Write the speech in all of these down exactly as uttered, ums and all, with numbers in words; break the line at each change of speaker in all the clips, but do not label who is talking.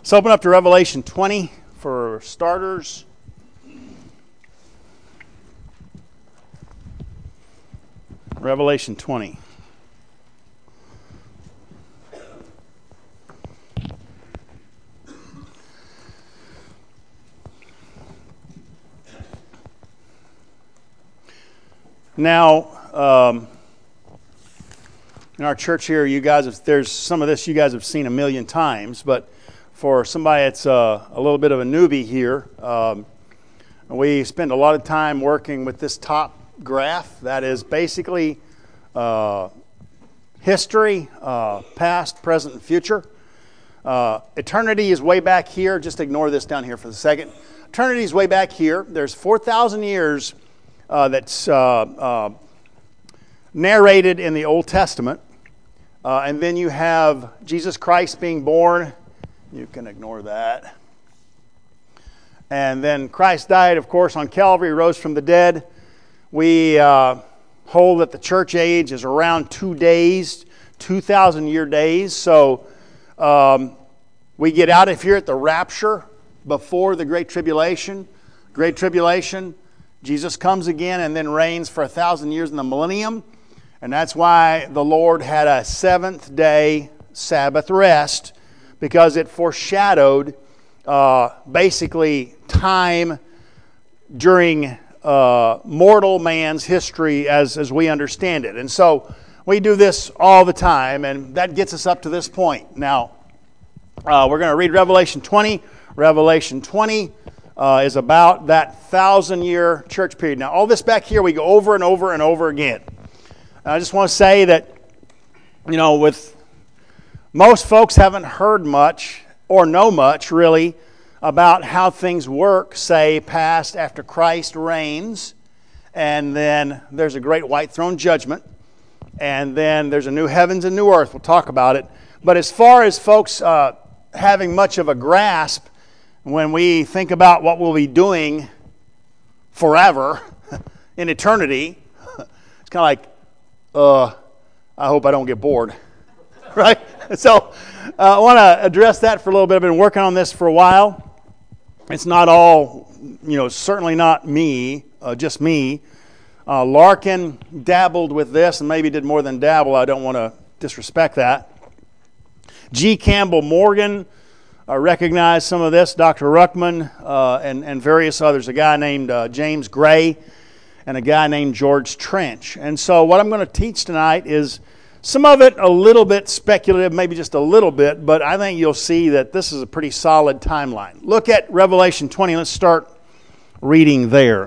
Let's open up to Revelation twenty for starters. Revelation twenty. Now, um, in our church here, you guys, have, there's some of this you guys have seen a million times, but for somebody that's uh, a little bit of a newbie here, um, we spend a lot of time working with this top graph. That is basically uh, history, uh, past, present, and future. Uh, eternity is way back here. Just ignore this down here for a second. Eternity is way back here. There's four thousand years uh, that's uh, uh, narrated in the Old Testament. Uh, and then you have Jesus Christ being born. You can ignore that. And then Christ died, of course, on Calvary, rose from the dead. We uh, hold that the church age is around two days, two thousand year days. So um, we get out of here at the rapture before the Great Tribulation. Great Tribulation, Jesus comes again and then reigns for a thousand years in the millennium. And that's why the Lord had a seventh day Sabbath rest, because it foreshadowed uh, basically time during uh, mortal man's history as, as we understand it. And so we do this all the time, and that gets us up to this point. Now, uh, we're going to read Revelation twenty. Revelation twenty uh, is about that thousand-year church period. Now, all this back here we go over and over and over again. I just want to say that, you know, with most folks haven't heard much or know much, really, about how things work, say, past after Christ reigns, and then there's a great white throne judgment, and then there's a new heavens and new earth. We'll talk about it. But as far as folks uh, having much of a grasp, when we think about what we'll be doing forever in eternity, it's kind of like, uh, I hope I don't get bored. Right? So uh, I want to address that for a little bit. I've been working on this for a while. It's not all, you know, certainly not me, uh, just me. Uh, Larkin dabbled with this and maybe did more than dabble. I don't want to disrespect that. G. Campbell Morgan uh, recognized some of this. Doctor Ruckman uh, and, and various others. A guy named uh, James Gray and a guy named George Trench. And so what I'm going to teach tonight is some of it a little bit speculative, maybe just a little bit, but I think you'll see that this is a pretty solid timeline. Look at Revelation twenty. Let's start reading there.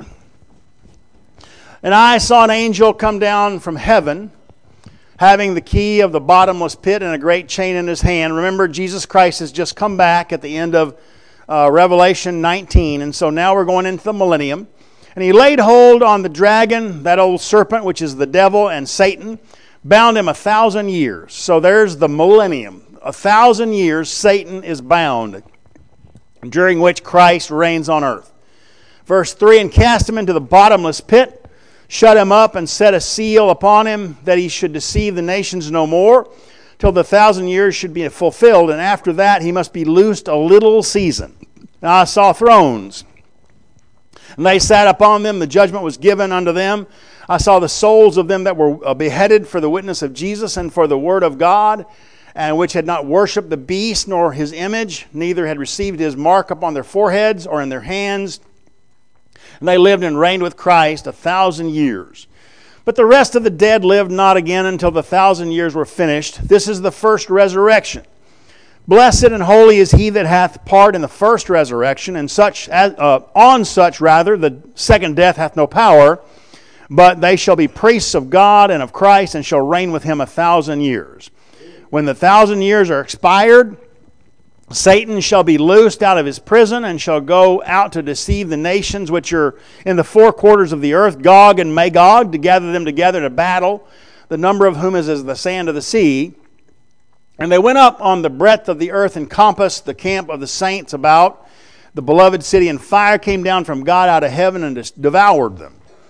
And I saw an angel come down from heaven, having the key of the bottomless pit and a great chain in his hand. Remember, Jesus Christ has just come back at the end of uh, Revelation nineteen, and so now we're going into the millennium. And he laid hold on the dragon, that old serpent, which is the devil and Satan, bound him a thousand years. So there's the millennium. A thousand years Satan is bound, during which Christ reigns on earth. Verse three, and cast him into the bottomless pit, shut him up, and set a seal upon him, that he should deceive the nations no more, till the thousand years should be fulfilled. And after that he must be loosed a little season. Now I saw thrones, and they sat upon them. The judgment was given unto them. I saw the souls of them that were beheaded for the witness of Jesus and for the word of God, and which had not worshipped the beast nor his image, neither had received his mark upon their foreheads or in their hands. And they lived and reigned with Christ a thousand years. But the rest of the dead lived not again until the thousand years were finished. This is the first resurrection. Blessed and holy is he that hath part in the first resurrection, and such as, uh, on such rather the second death hath no power. But they shall be priests of God and of Christ, and shall reign with him a thousand years. When the thousand years are expired, Satan shall be loosed out of his prison, and shall go out to deceive the nations which are in the four quarters of the earth, Gog and Magog, to gather them together to battle, the number of whom is as the sand of the sea. And they went up on the breadth of the earth, and compassed the camp of the saints about the beloved city, and fire came down from God out of heaven and devoured them.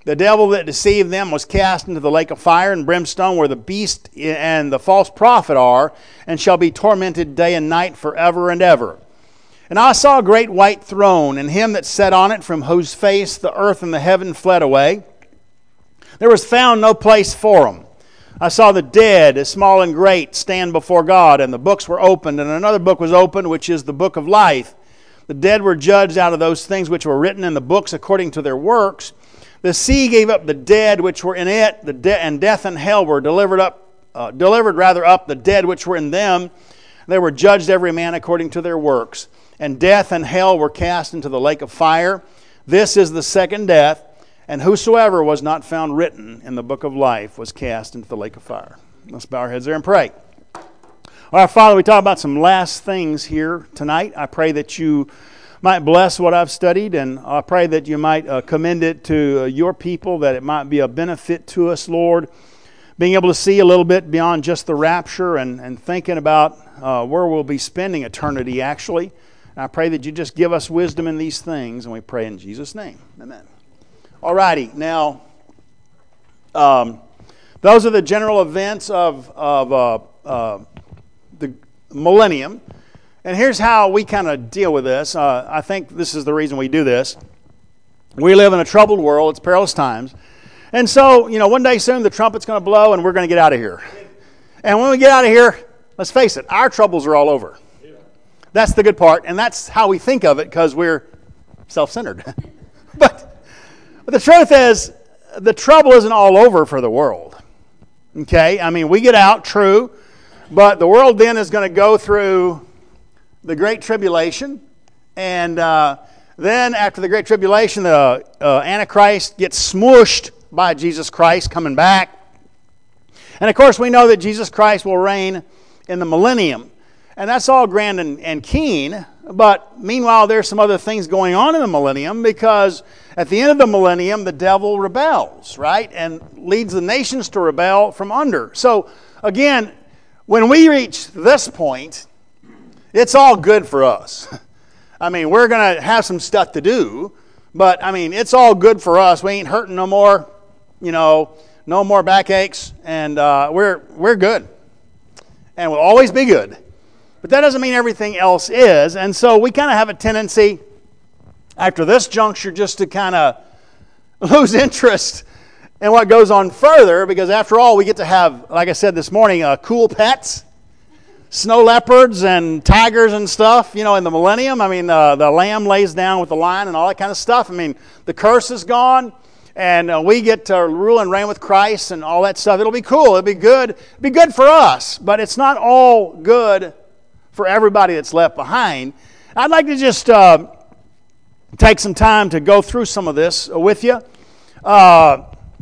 The devil that deceived them was cast into the lake of fire and brimstone, where the beast and the false prophet are, and shall be tormented day and night forever and ever. And I saw a great white throne, and him that sat on it, from whose face the earth and the heaven fled away. There was found no place for them. I saw the dead, small and great, stand before God, and the books were opened, and another book was opened, which is the book of life. The dead were judged out of those things which were written in the books according to their works. The sea gave up the dead which were in it, the de- and death and hell were delivered up, uh, delivered rather up the dead which were in them. They were judged every man according to their works. And death and hell were cast into the lake of fire. This is the second death, and whosoever was not found written in the book of life was cast into the lake of fire. Let's bow our heads there and pray. All right, Father, we talk about some last things here tonight. I pray that you might bless what I've studied, and I pray that you might uh, commend it to uh, your people, that it might be a benefit to us, Lord, being able to see a little bit beyond just the rapture and, and thinking about uh, where we'll be spending eternity, actually. And I pray that you just give us wisdom in these things, and we pray in Jesus' name. Amen. All righty, now, um, those are the general events of, of uh, uh, the millennium. And here's how we kind of deal with this. Uh, I think this is the reason we do this. We live in a troubled world. It's perilous times. And so, you know, one day soon the trumpet's going to blow and we're going to get out of here. And when we get out of here, let's face it, our troubles are all over. That's the good part. And that's how we think of it, because we're self-centered. but, but the truth is, the trouble isn't all over for the world. Okay? I mean, we get out, true. But the world then is going to go through the Great Tribulation, and uh, then after the Great Tribulation, the uh, Antichrist gets smooshed by Jesus Christ coming back. And of course, we know that Jesus Christ will reign in the millennium. And that's all grand and, and keen, but meanwhile, there's some other things going on in the millennium, because at the end of the millennium, the devil rebels, right? And leads the nations to rebel from under. So, again, when we reach this point, it's all good for us. I mean, we're going to have some stuff to do, but, I mean, it's all good for us. We ain't hurting no more, you know, no more backaches, and uh, we're we're good. And we'll always be good. But that doesn't mean everything else is, and so we kind of have a tendency, after this juncture, just to kind of lose interest in what goes on further, because after all, we get to have, like I said this morning, uh, cool pets. Snow leopards and tigers and stuff, you know, in the millennium. I mean, uh, the lamb lays down with the lion and all that kind of stuff. I mean, the curse is gone, and uh, we get to rule and reign with Christ and all that stuff. It'll be cool. It'll be good. It'll be good for us, but it's not all good for everybody that's left behind. I'd like to just uh, take some time to go through some of this with you, uh,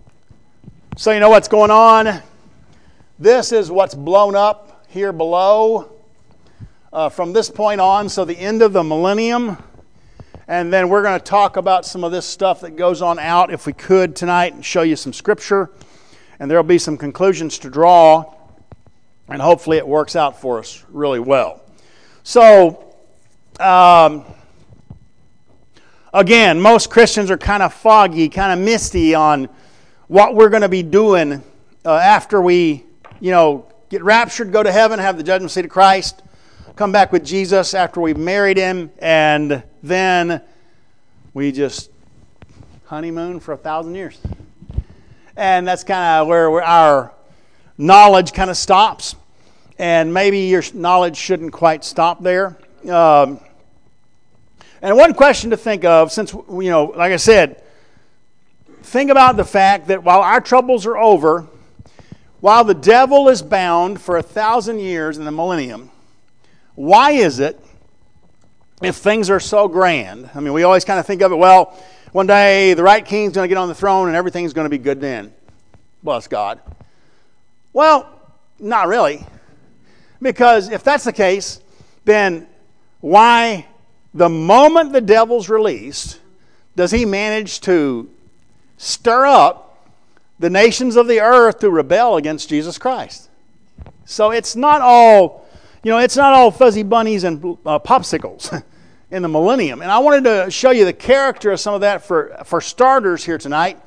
so you know what's going on. This is what's blown up here below uh, from this point on, so the end of the millennium. And then we're going to talk about some of this stuff that goes on out, if we could, tonight, and show you some scripture. And there will be some conclusions to draw, and hopefully it works out for us really well. So, um, again, most Christians are kind of foggy, kind of misty on what we're going to be doing uh, after we, you know, get raptured, go to heaven, have the judgment seat of Christ, come back with Jesus after we've married Him, and then we just honeymoon for a thousand years. And that's kind of where our knowledge kind of stops. And maybe your knowledge shouldn't quite stop there. Um, and one question to think of, since, you know, like I said, think about the fact that while our troubles are over, while the devil is bound for a thousand years in the millennium, why is it, if things are so grand, I mean, we always kind of think of it, well, one day the right king's going to get on the throne and everything's going to be good then. Bless God. Well, not really. Because if that's the case, then why, the moment the devil's released, does he manage to stir up the nations of the earth to rebel against Jesus Christ? So it's not all, you know, it's not all fuzzy bunnies and uh, popsicles in the millennium. And I wanted to show you the character of some of that for, for starters here tonight.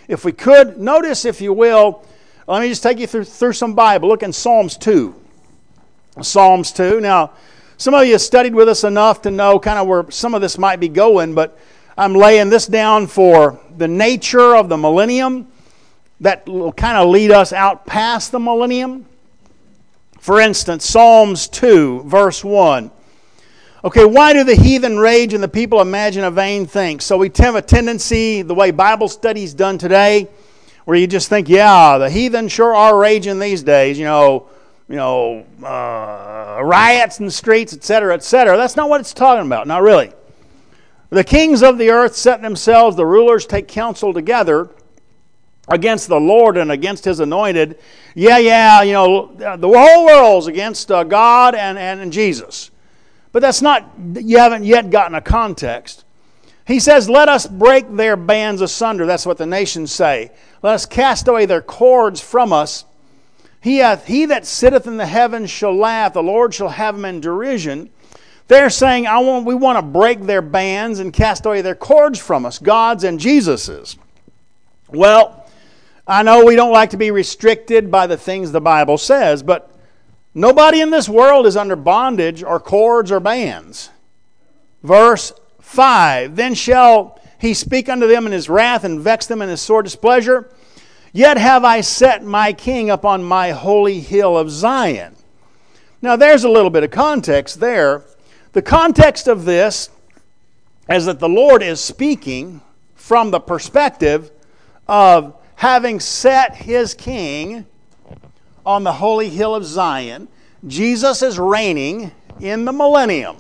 if we could, notice, if you will, let me just take you through, through some Bible. Look in Psalms two. Psalms two. Now, some of you have studied with us enough to know kind of where some of this might be going, but I'm laying this down for the nature of the millennium that will kind of lead us out past the millennium. For instance, Psalms two, verse one. Okay, why do the heathen rage and the people imagine a vain thing? So we have a tendency, the way Bible study's done today, where you just think, yeah, the heathen sure are raging these days, you know, you know, uh, riots in the streets, et cetera, et cetera. That's not what it's talking about, not really. The kings of the earth set themselves, the rulers take counsel together against the Lord and against His anointed. Yeah, yeah, you know, the whole world's against uh, God and, and, and Jesus. But that's not, you haven't yet gotten a context. He says, let us break their bands asunder. That's what the nations say. Let us cast away their cords from us. He, hath, he that sitteth in the heavens shall laugh. The Lord shall have him in derision. They're saying, I want, we want to break their bands and cast away their cords from us, God's and Jesus's. Well, I know we don't like to be restricted by the things the Bible says, but nobody in this world is under bondage or cords or bands. Verse five, then shall he speak unto them in his wrath and vex them in his sore displeasure. Yet have I set my king upon my holy hill of Zion. Now there's a little bit of context there. The context of this is that the Lord is speaking from the perspective of having set His king on the holy hill of Zion. Jesus is reigning in the millennium.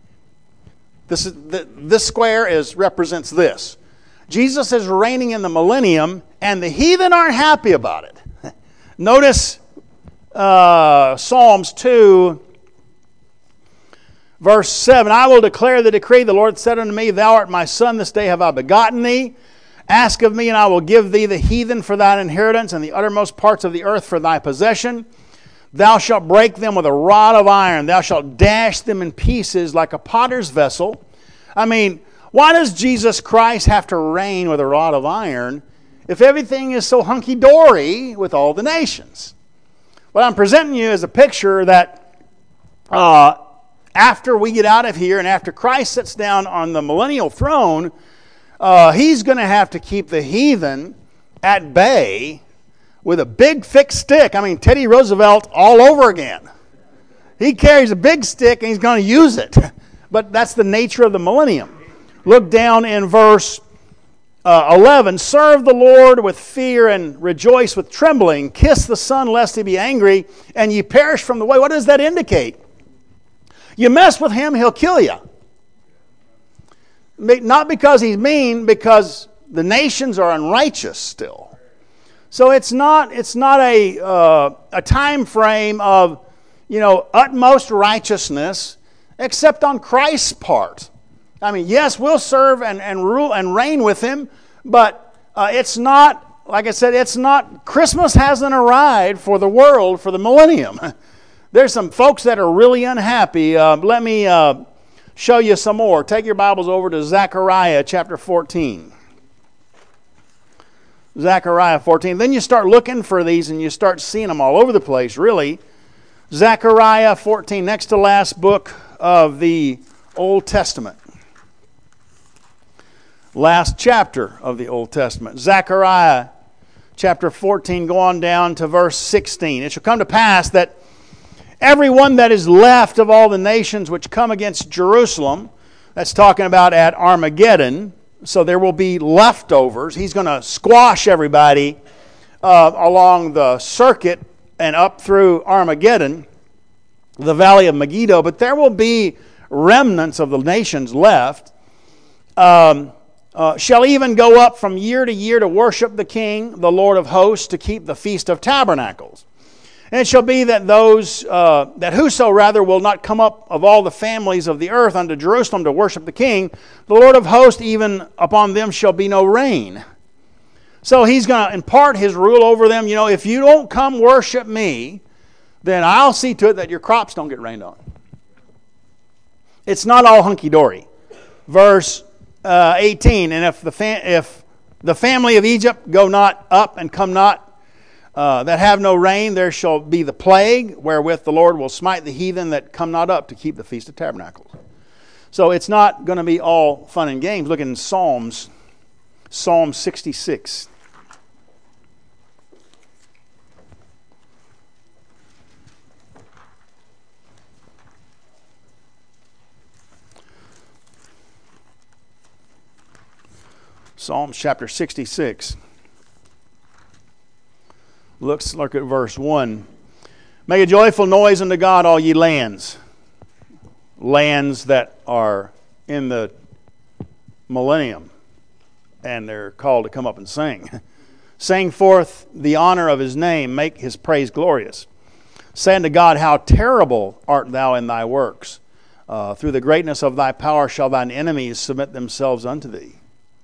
This is, this square is represents this. Jesus is reigning in the millennium, and the heathen aren't happy about it. Notice uh, Psalms two, verse seven. I will declare the decree. The Lord said unto me, Thou art my son, this day have I begotten thee. Ask of me, and I will give thee the heathen for thine inheritance, and the uttermost parts of the earth for thy possession. Thou shalt break them with a rod of iron. Thou shalt dash them in pieces like a potter's vessel. I mean, why does Jesus Christ have to reign with a rod of iron if everything is so hunky-dory with all the nations? What I'm presenting you is a picture that uh, after we get out of here and after Christ sits down on the millennial throne, Uh, he's going to have to keep the heathen at bay with a big thick stick. I mean, Teddy Roosevelt all over again. He carries a big stick and he's going to use it. But that's the nature of the millennium. Look down in verse uh, eleven. Serve the Lord with fear and rejoice with trembling. Kiss the Son lest He be angry and ye perish from the way. What does that indicate? You mess with Him, He'll kill you. Not because He's mean, because the nations are unrighteous still. So it's not it's not a uh, a time frame of, you know, utmost righteousness, except on Christ's part. I mean, yes, we'll serve and, and rule and reign with Him, but uh, it's not, like I said, it's not, Christmas hasn't arrived for the world for the millennium. There's some folks that are really unhappy. Uh, let me Uh, show you some more. Take your Bibles over to Zechariah chapter fourteen. Zechariah fourteen. Then you start looking for these and you start seeing them all over the place, really. Zechariah fourteen, next to last book of the Old Testament. Last chapter of the Old Testament. Zechariah chapter fourteen, go on down to verse sixteen. It shall come to pass that everyone that is left of all the nations which come against Jerusalem, that's talking about at Armageddon, so there will be leftovers. He's going to squash everybody uh, along the circuit and up through Armageddon, the valley of Megiddo, but there will be remnants of the nations left. Um, uh, shall even go up from year to year to worship the King, the Lord of hosts, to keep the Feast of Tabernacles. And it shall be that those, uh, that whoso rather will not come up of all the families of the earth unto Jerusalem to worship the King, the Lord of hosts, even upon them shall be no rain. So He's going to impart His rule over them. You know, if you don't come worship me, then I'll see to it that your crops don't get rained on. It's not all hunky-dory. Verse uh, eighteen, and if the fa- if The family of Egypt go not up and come not, uh, that have no rain. There shall be the plague, wherewith the Lord will smite the heathen that come not up to keep the Feast of Tabernacles. So it's not going to be all fun and games. Look in Psalms, Psalm sixty-six. Psalms chapter sixty-six. Looks, look at verse one. Make a joyful noise unto God, all ye lands. Lands that are in the millennium. And they're called to come up and sing. Sing forth the honor of his name. Make his praise glorious. Say unto God, how terrible art thou in thy works. Uh, through the greatness of thy power shall thine enemies submit themselves unto thee.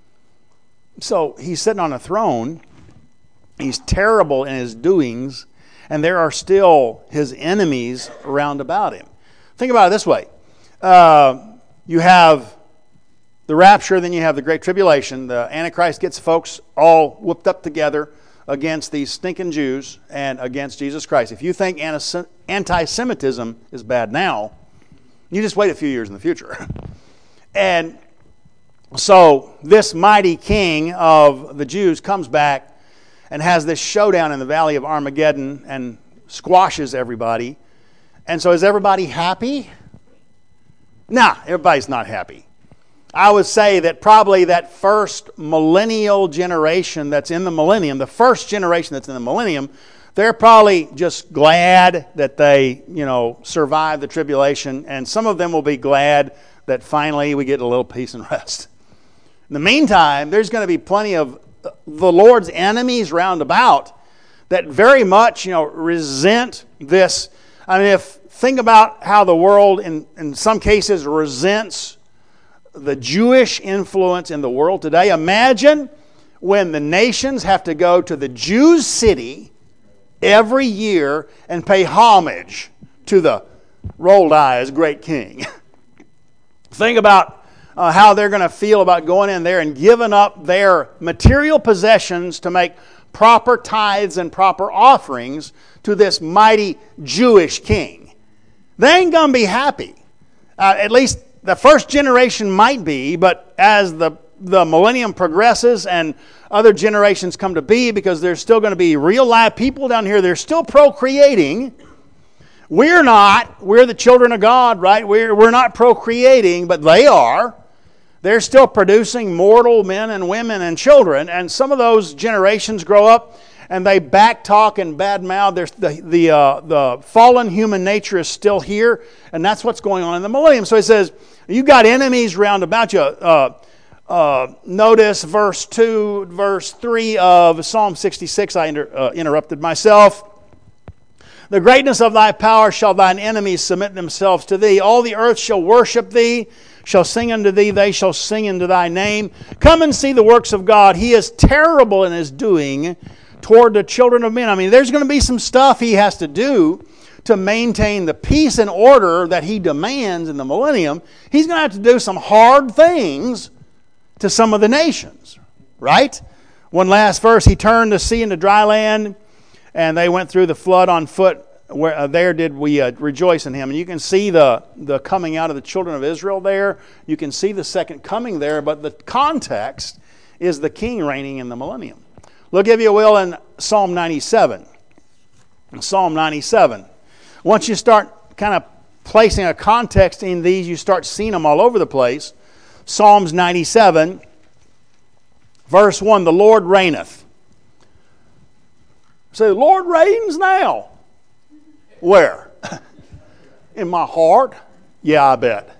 So he's sitting on a throne. He's terrible in his doings. And there are still his enemies round about him. Think about it this way. Uh, you have the rapture, then you have the Great Tribulation. The Antichrist gets folks all whooped up together against these stinking Jews and against Jesus Christ. If you think anti-Semitism is bad now, you just wait a few years in the future. And so this mighty king of the Jews comes back and has this showdown in the valley of Armageddon and squashes everybody. And so is everybody happy? Nah, everybody's not happy. I would say that probably that first millennial generation that's in the millennium, the first generation that's in the millennium, they're probably just glad that they, you know, survived the tribulation. And some of them will be glad that finally we get a little peace and rest. In the meantime, there's going to be plenty of the Lord's enemies round about that very much, you know, resent this. I mean, if think about how the world, in, in some cases, resents the Jewish influence in the world today. Imagine when the nations have to go to the Jews' city every year and pay homage to the rolled eyes great king. Think about uh, how they're going to feel about going in there and giving up their material possessions to make proper tithes and proper offerings to this mighty Jewish king. They ain't going to be happy. Uh, at least the first generation might be, but as the, the millennium progresses and other generations come to be, because there's still going to be real live people down here, they're still procreating. We're not. We're the children of God, right? We're, we're not procreating, but they are. They're still producing mortal men and women and children, and some of those generations grow up and they backtalk and badmouth. There's the the uh, the fallen human nature is still here, and that's what's going on in the millennium. So he says, you got enemies round about you. Uh, uh, notice verse two, verse three of Psalm sixty-six. I inter, uh, interrupted myself. The greatness of thy power shall thine enemies submit themselves to thee. All the earth shall worship thee, shall sing unto thee, they shall sing unto thy name. Come and see the works of God. He is terrible in his doing toward the children of men. I mean, there's going to be some stuff he has to do to maintain the peace and order that he demands in the millennium. He's going to have to do some hard things to some of the nations, right? One last verse, he turned the sea into dry land, and they went through the flood on foot. Where uh, there did we uh, rejoice in him. And you can see the, the coming out of the children of Israel there. You can see the second coming there, but the context is the king reigning in the millennium. Look, if you will, in Psalm ninety-seven. Psalm ninety-seven. Once you start kind of placing a context in these, you start seeing them all over the place. Psalms ninety-seven, verse one, the Lord reigneth. Say, the Lord reigns now. Where? In my heart? Yeah, I bet.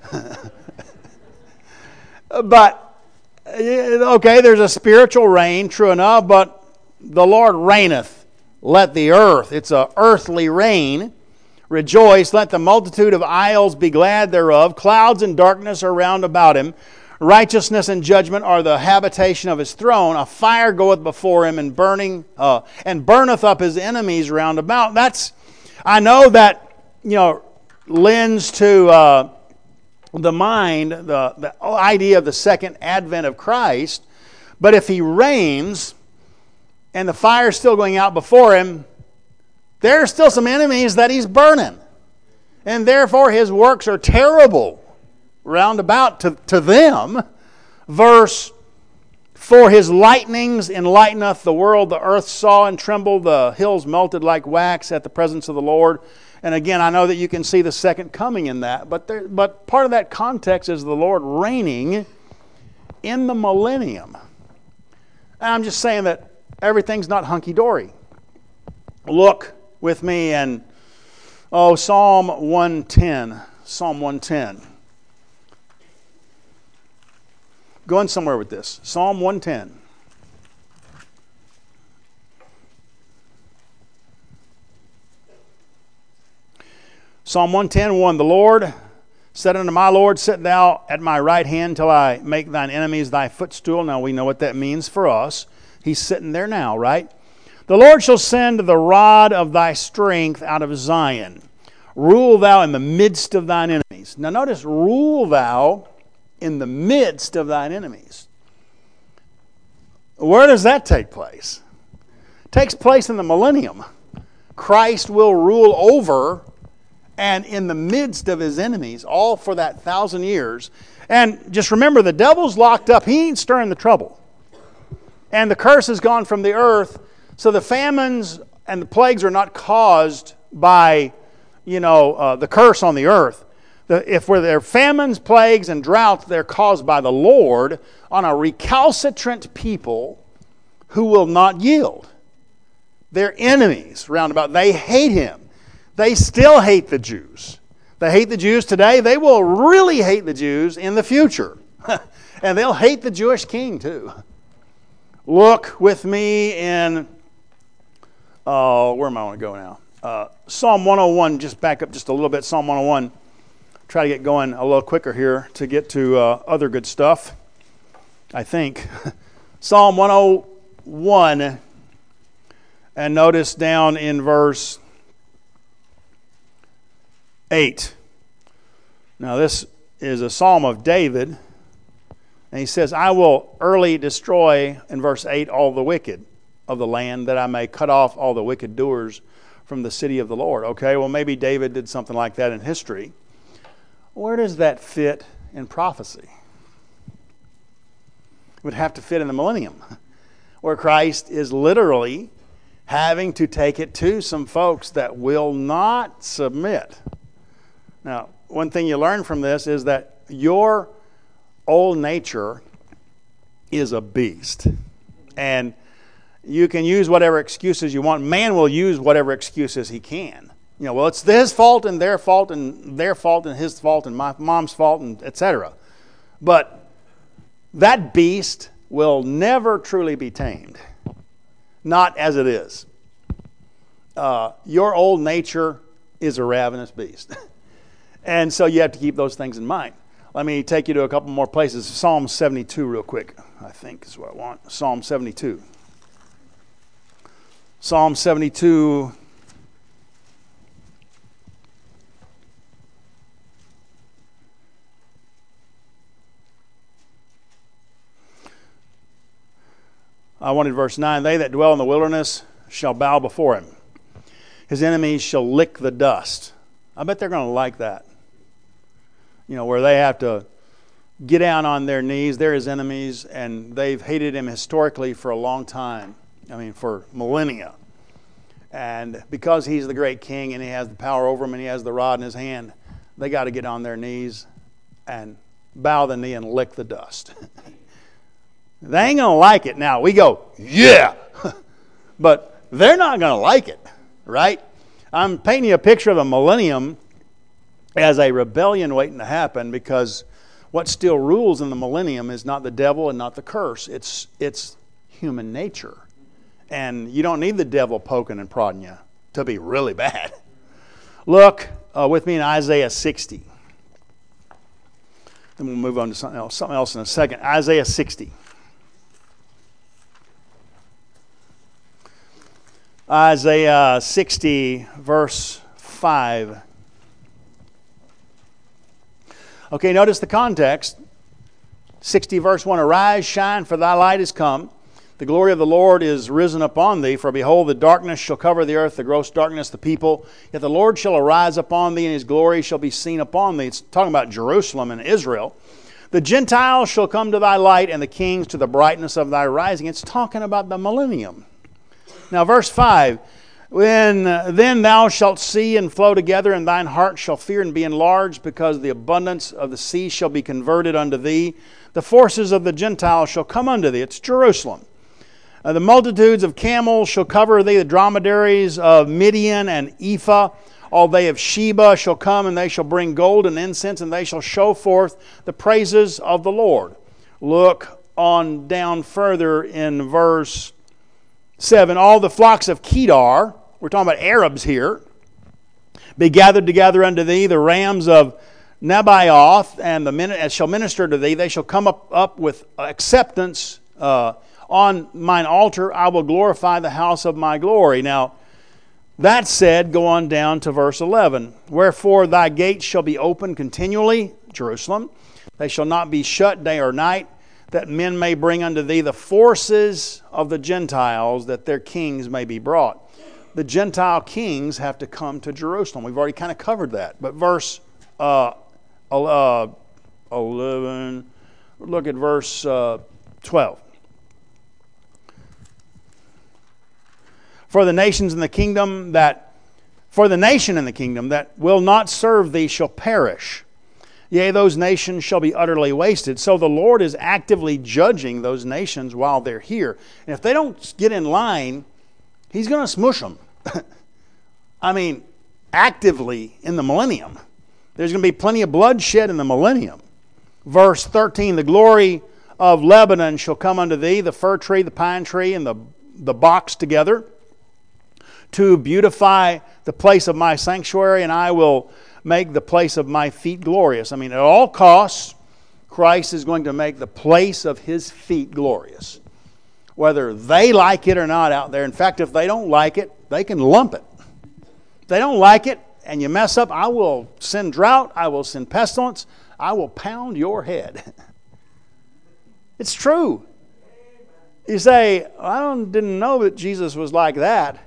But, okay, there's a spiritual reign, true enough, but the Lord reigneth. Let the earth, it's an earthly reign, rejoice. Let the multitude of isles be glad thereof. Clouds and darkness are round about him. Righteousness and judgment are the habitation of his throne. A fire goeth before him, and burning uh, and burneth up his enemies round about. That's, I know that, you know, lends to uh, the mind the, the idea of the second advent of Christ. But if he reigns and the fire is still going out before him, there are still some enemies that he's burning. And therefore his works are terrible round about to, to them. Verse, for his lightnings enlighteneth the world, the earth saw and trembled, the hills melted like wax at the presence of the Lord. And again, I know that you can see the second coming in that, but there, but part of that context is the Lord reigning in the millennium. And I'm just saying that everything's not hunky-dory. Look with me in, oh, Psalm one ten. Psalm one ten. Going somewhere with this. Psalm one ten. Psalm one ten, one. The Lord said unto my Lord, sit thou at my right hand till I make thine enemies thy footstool. Now we know what that means for us. He's sitting there now, right? The Lord shall send the rod of thy strength out of Zion. Rule thou in the midst of thine enemies. Now notice, rule thou in the midst of thine enemies. Where does that take place? It takes place in the millennium. Christ will rule over and in the midst of his enemies, all for that thousand years. And just remember, the devil's locked up. He ain't stirring the trouble. And the curse has gone from the earth. So the famines and the plagues are not caused by, you know, uh, the curse on the earth. The, if where there are famines, plagues, and droughts, they're caused by the Lord on a recalcitrant people who will not yield. They're enemies round about. They hate him. They still hate the Jews. They hate the Jews today. They will really hate the Jews in the future. And they'll hate the Jewish king too. Look with me in, uh, where am I want to go now? Uh, Psalm one oh one, just back up just a little bit. Psalm one oh one. Try to get going a little quicker here to get to uh, other good stuff, I think. Psalm one oh one, and notice down in verse eight. Now this is a psalm of David, and he says, I will early destroy, in verse eight, all the wicked of the land, that I may cut off all the wicked doers from the city of the Lord. Okay, well maybe David did something like that in history. Where does that fit in prophecy? It would have to fit in the millennium, where Christ is literally having to take it to some folks that will not submit. Now, one thing you learn from this is that your old nature is a beast. And you can use whatever excuses you want. Man will use whatever excuses he can. You know, well, it's his fault and their fault and their fault and his fault and my mom's fault and et cetera. But that beast will never truly be tamed. Not as it is. Uh, your old nature is a ravenous beast. And so you have to keep those things in mind. Let me take you to a couple more places. Psalm seventy-two real quick, I think is what I want. Psalm seventy-two. Psalm seventy-two. I wanted verse nine. They that dwell in the wilderness shall bow before him. His enemies shall lick the dust. I bet they're going to like that. You know, where they have to get down on their knees. They're his enemies, and they've hated him historically for a long time. I mean, for millennia. And because he's the great king and he has the power over them and he has the rod in his hand, they got to get on their knees and bow the knee and lick the dust. They ain't going to like it. Now, we go, yeah! But they're not going to like it, right? I'm painting a picture of a millennium as a rebellion waiting to happen, because what still rules in the millennium is not the devil and not the curse. It's, it's human nature. And you don't need the devil poking and prodding you to be really bad. Look uh, with me in Isaiah sixty. Then we'll move on to something else, something else in a second. Isaiah sixty. Isaiah sixty, verse five. Okay, notice the context. sixty verse one, Arise, shine, for thy light is come. The glory of the Lord is risen upon thee. For behold, the darkness shall cover the earth, the gross darkness the people. Yet the Lord shall arise upon thee, and his glory shall be seen upon thee. It's talking about Jerusalem and Israel. The Gentiles shall come to thy light, and the kings to the brightness of thy rising. It's talking about the millennium. Now verse five, When uh, then thou shalt see and flow together, and thine heart shall fear and be enlarged, because the abundance of the sea shall be converted unto thee. The forces of the Gentiles shall come unto thee. It's Jerusalem. Uh, the multitudes of camels shall cover thee, the dromedaries of Midian and Ephah. All they of Sheba shall come, and they shall bring gold and incense, and they shall show forth the praises of the Lord. Look on down further in verse seven. All the flocks of Kedar, we're talking about Arabs here, be gathered together unto thee. The rams of Nebaioth and the min- shall minister to thee. They shall come up, up with acceptance uh, on mine altar. I will glorify the house of my glory. Now, that said, go on down to verse eleven. Wherefore thy gates shall be open continually, Jerusalem. They shall not be shut day or night, that men may bring unto thee the forces of the Gentiles, that their kings may be brought. The Gentile kings have to come to Jerusalem. We've already kind of covered that. But verse uh, uh, eleven, look at verse uh, twelve. For the nations in the kingdom that, for the nation in the kingdom that will not serve thee shall perish. Yea, those nations shall be utterly wasted. So the Lord is actively judging those nations while they're here. And if they don't get in line, He's going to smush them. I mean, actively in the millennium. There's going to be plenty of bloodshed in the millennium. Verse thirteen, the glory of Lebanon shall come unto thee, the fir tree, the pine tree, and the, the box together, to beautify the place of my sanctuary, and I will make the place of my feet glorious. I mean, at all costs, Christ is going to make the place of His feet glorious. Whether they like it or not out there. In fact, if they don't like it, they can lump it. If they don't like it and you mess up, I will send drought, I will send pestilence, I will pound your head. It's true. You say, I don't, didn't know that Jesus was like that.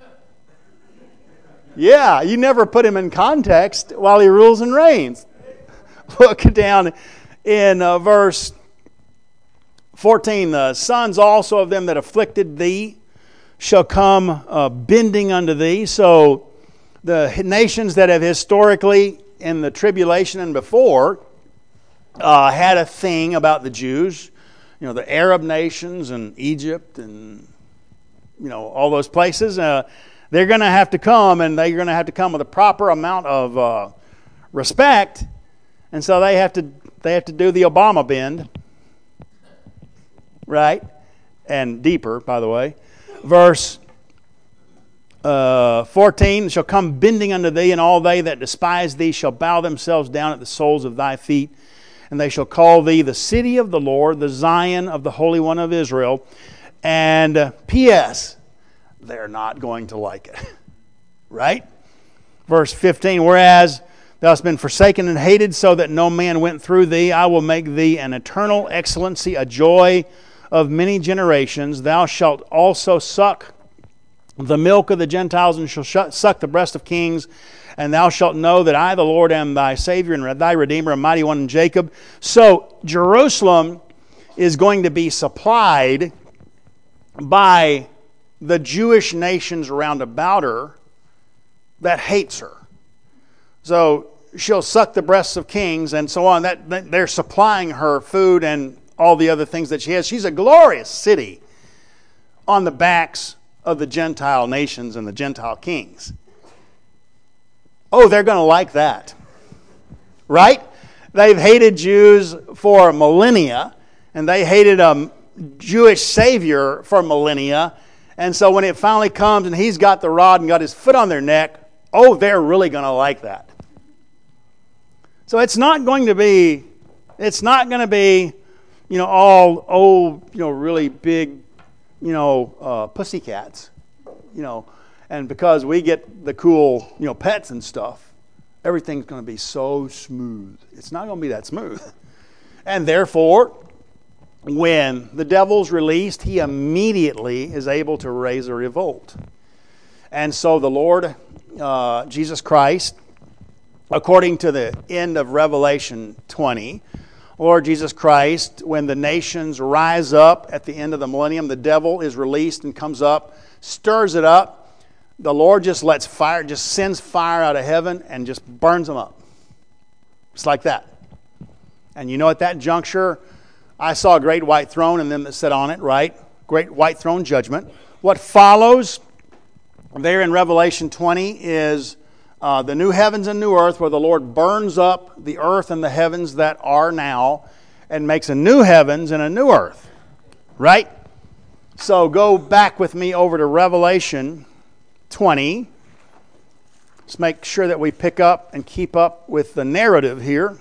Yeah, you never put Him in context while He rules and reigns. Look down in uh, verse fourteen. The sons also of them that afflicted thee shall come uh, bending unto thee. So the nations that have historically in the tribulation and before uh, had a thing about the Jews, you know, the Arab nations and Egypt and, you know, all those places, uh, they're going to have to come, and they're going to have to come with a proper amount of uh, respect, and so they have to they have to do the Obama bend, right? And deeper, by the way. Verse uh, fourteen, shall come bending unto thee, and all they that despise thee shall bow themselves down at the soles of thy feet, and they shall call thee the city of the Lord, the Zion of the Holy One of Israel. And uh, P S they're not going to like it. Right? Verse fifteen, whereas thou hast been forsaken and hated, so that no man went through thee, I will make thee an eternal excellency, a joy of many generations. Thou shalt also suck the milk of the Gentiles, and shall suck the breast of kings. And thou shalt know that I, the Lord, am thy Savior and thy Redeemer, a mighty one in Jacob. So Jerusalem is going to be supplied by the Jewish nations around about her that hates her. So she'll suck the breasts of kings and so on. That, that they're supplying her food and all the other things that she has. She's a glorious city on the backs of the Gentile nations and the Gentile kings. Oh, they're going to like that. Right? They've hated Jews for millennia, and they hated a Jewish Savior for millennia. And so when it finally comes and He's got the rod and got His foot on their neck, oh, they're really going to like that. So it's not going to be, it's not going to be, you know, all old, you know, really big, you know, uh, pussycats, you know, and because we get the cool, you know, pets and stuff, everything's going to be so smooth. It's not going to be that smooth. And therefore, when the devil's released, he immediately is able to raise a revolt. And so the Lord, uh, Jesus Christ, according to the end of Revelation twenty, Lord Jesus Christ, when the nations rise up at the end of the millennium, the devil is released and comes up, stirs it up. The Lord just lets fire, just sends fire out of heaven and just burns them up. It's like that. And you know, at that juncture, I saw a great white throne and them that sat on it, right? Great white throne judgment. What follows there in Revelation twenty is Uh, the new heavens and new earth, where the Lord burns up the earth and the heavens that are now and makes a new heavens and a new earth. Right? So go back with me over to Revelation twenty. Let's make sure that we pick up and keep up with the narrative here.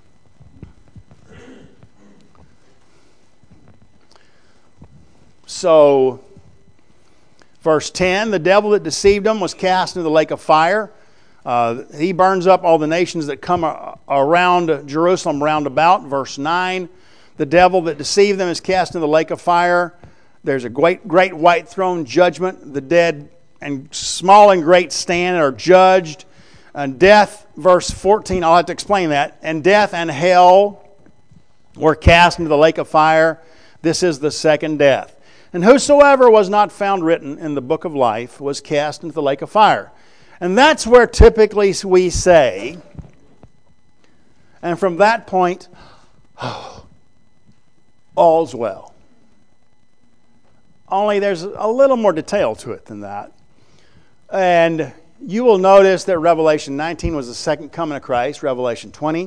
So, verse ten, the devil that deceived them was cast into the lake of fire. Uh, he burns up all the nations that come around Jerusalem round about. Verse nine, the devil that deceived them is cast into the lake of fire. There's a great, great white throne judgment. The dead and small and great stand are judged. And death, verse fourteen, I'll have to explain that. And death and hell were cast into the lake of fire. This is the second death. And whosoever was not found written in the book of life was cast into the lake of fire. And that's where typically we say, and from that point, oh, all's well. Only there's a little more detail to it than that. And you will notice that Revelation nineteen was the second coming of Christ, Revelation twenty.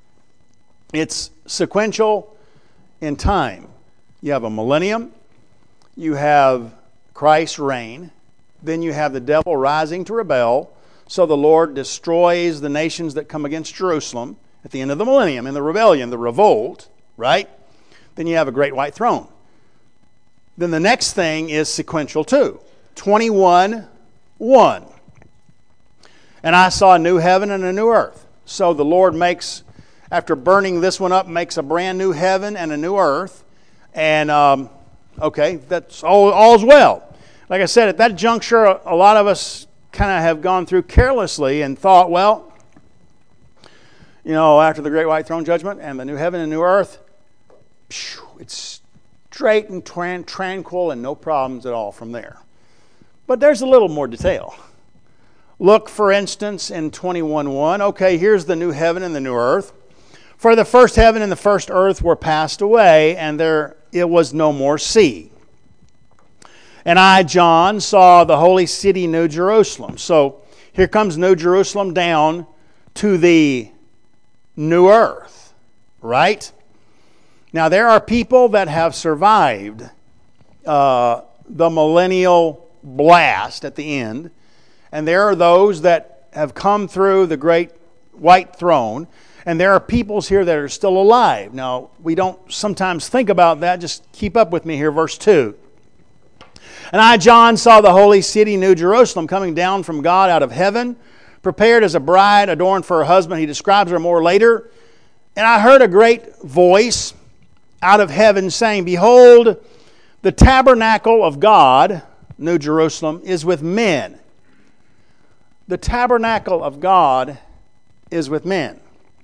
It's sequential in time. You have a millennium, you have Christ's reign, then you have the devil rising to rebel. So the Lord destroys the nations that come against Jerusalem at the end of the millennium in the rebellion, the revolt, right? Then you have a great white throne. Then the next thing is sequential too. twenty-one one. And I saw a new heaven and a new earth. So the Lord makes, after burning this one up, makes a brand new heaven and a new earth. And, um, okay, that's all, all's well. Like I said, at that juncture, a lot of us kind of have gone through carelessly and thought, well, you know, after the great white throne judgment and the new heaven and new earth, it's straight and tran- tranquil and no problems at all from there. But there's a little more detail. Look, for instance, in twenty-one one. Okay, here's the new heaven and the new earth. For the first heaven and the first earth were passed away, and there it was no more sea. And I, John, saw the holy city, New Jerusalem. So here comes New Jerusalem down to the new earth, right? Now there are people that have survived uh, the millennial blast at the end. And there are those that have come through the great white throne. And there are peoples here that are still alive. Now, we don't sometimes think about that. Just keep up with me here, verse two. And I, John, saw the holy city, New Jerusalem, coming down from God out of heaven, prepared as a bride adorned for her husband. He describes her more later. And I heard a great voice out of heaven saying, Behold, the tabernacle of God, New Jerusalem, is with men. The tabernacle of God is with men.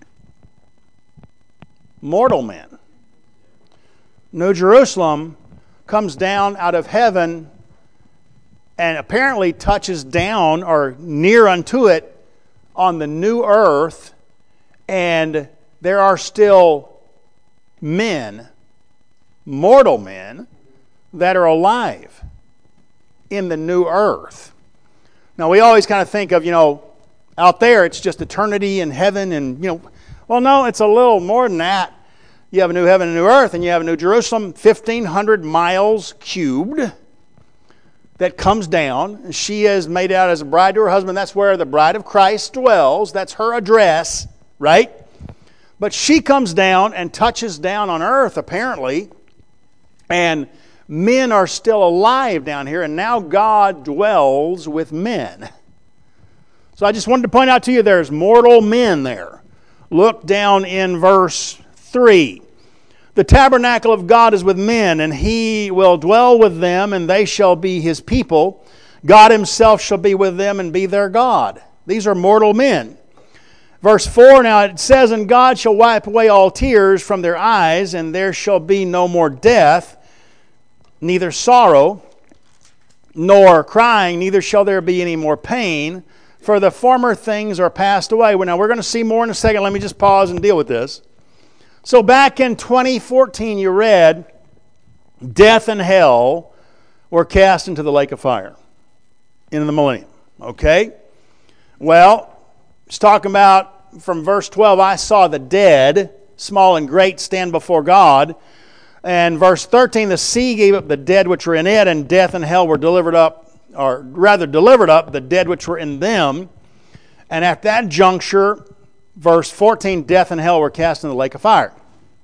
Mortal men. New Jerusalem comes down out of heaven and apparently touches down or near unto it on the new earth, and there are still men, mortal men, that are alive in the new earth. Now we always kind of think of, you know, out there it's just eternity in heaven and, you know, well no, it's a little more than that. You have a new heaven and a new earth, and you have a new Jerusalem, fifteen hundred miles cubed, that comes down. She is made out as a bride to her husband. That's where the bride of Christ dwells. That's her address, right? But she comes down and touches down on earth, apparently, and men are still alive down here, and now God dwells with men. So I just wanted to point out to you there's mortal men there. Look down in verse three. The tabernacle of God is with men, and He will dwell with them, and they shall be His people. God Himself shall be with them and be their God. These are mortal men. Verse four, now it says, and God shall wipe away all tears from their eyes, and there shall be no more death, neither sorrow, nor crying, neither shall there be any more pain, for the former things are passed away. Well, now we're going to see more in a second. Let me just pause and deal with this. So back in twenty fourteen, you read, death and hell were cast into the lake of fire in the millennium. Okay? Well, it's talking about from verse twelve, I saw the dead, small and great, stand before God. And verse thirteen, the sea gave up the dead which were in it, and death and hell were delivered up, or rather delivered up the dead which were in them. And at that juncture, verse fourteen, death and hell were cast in the lake of fire.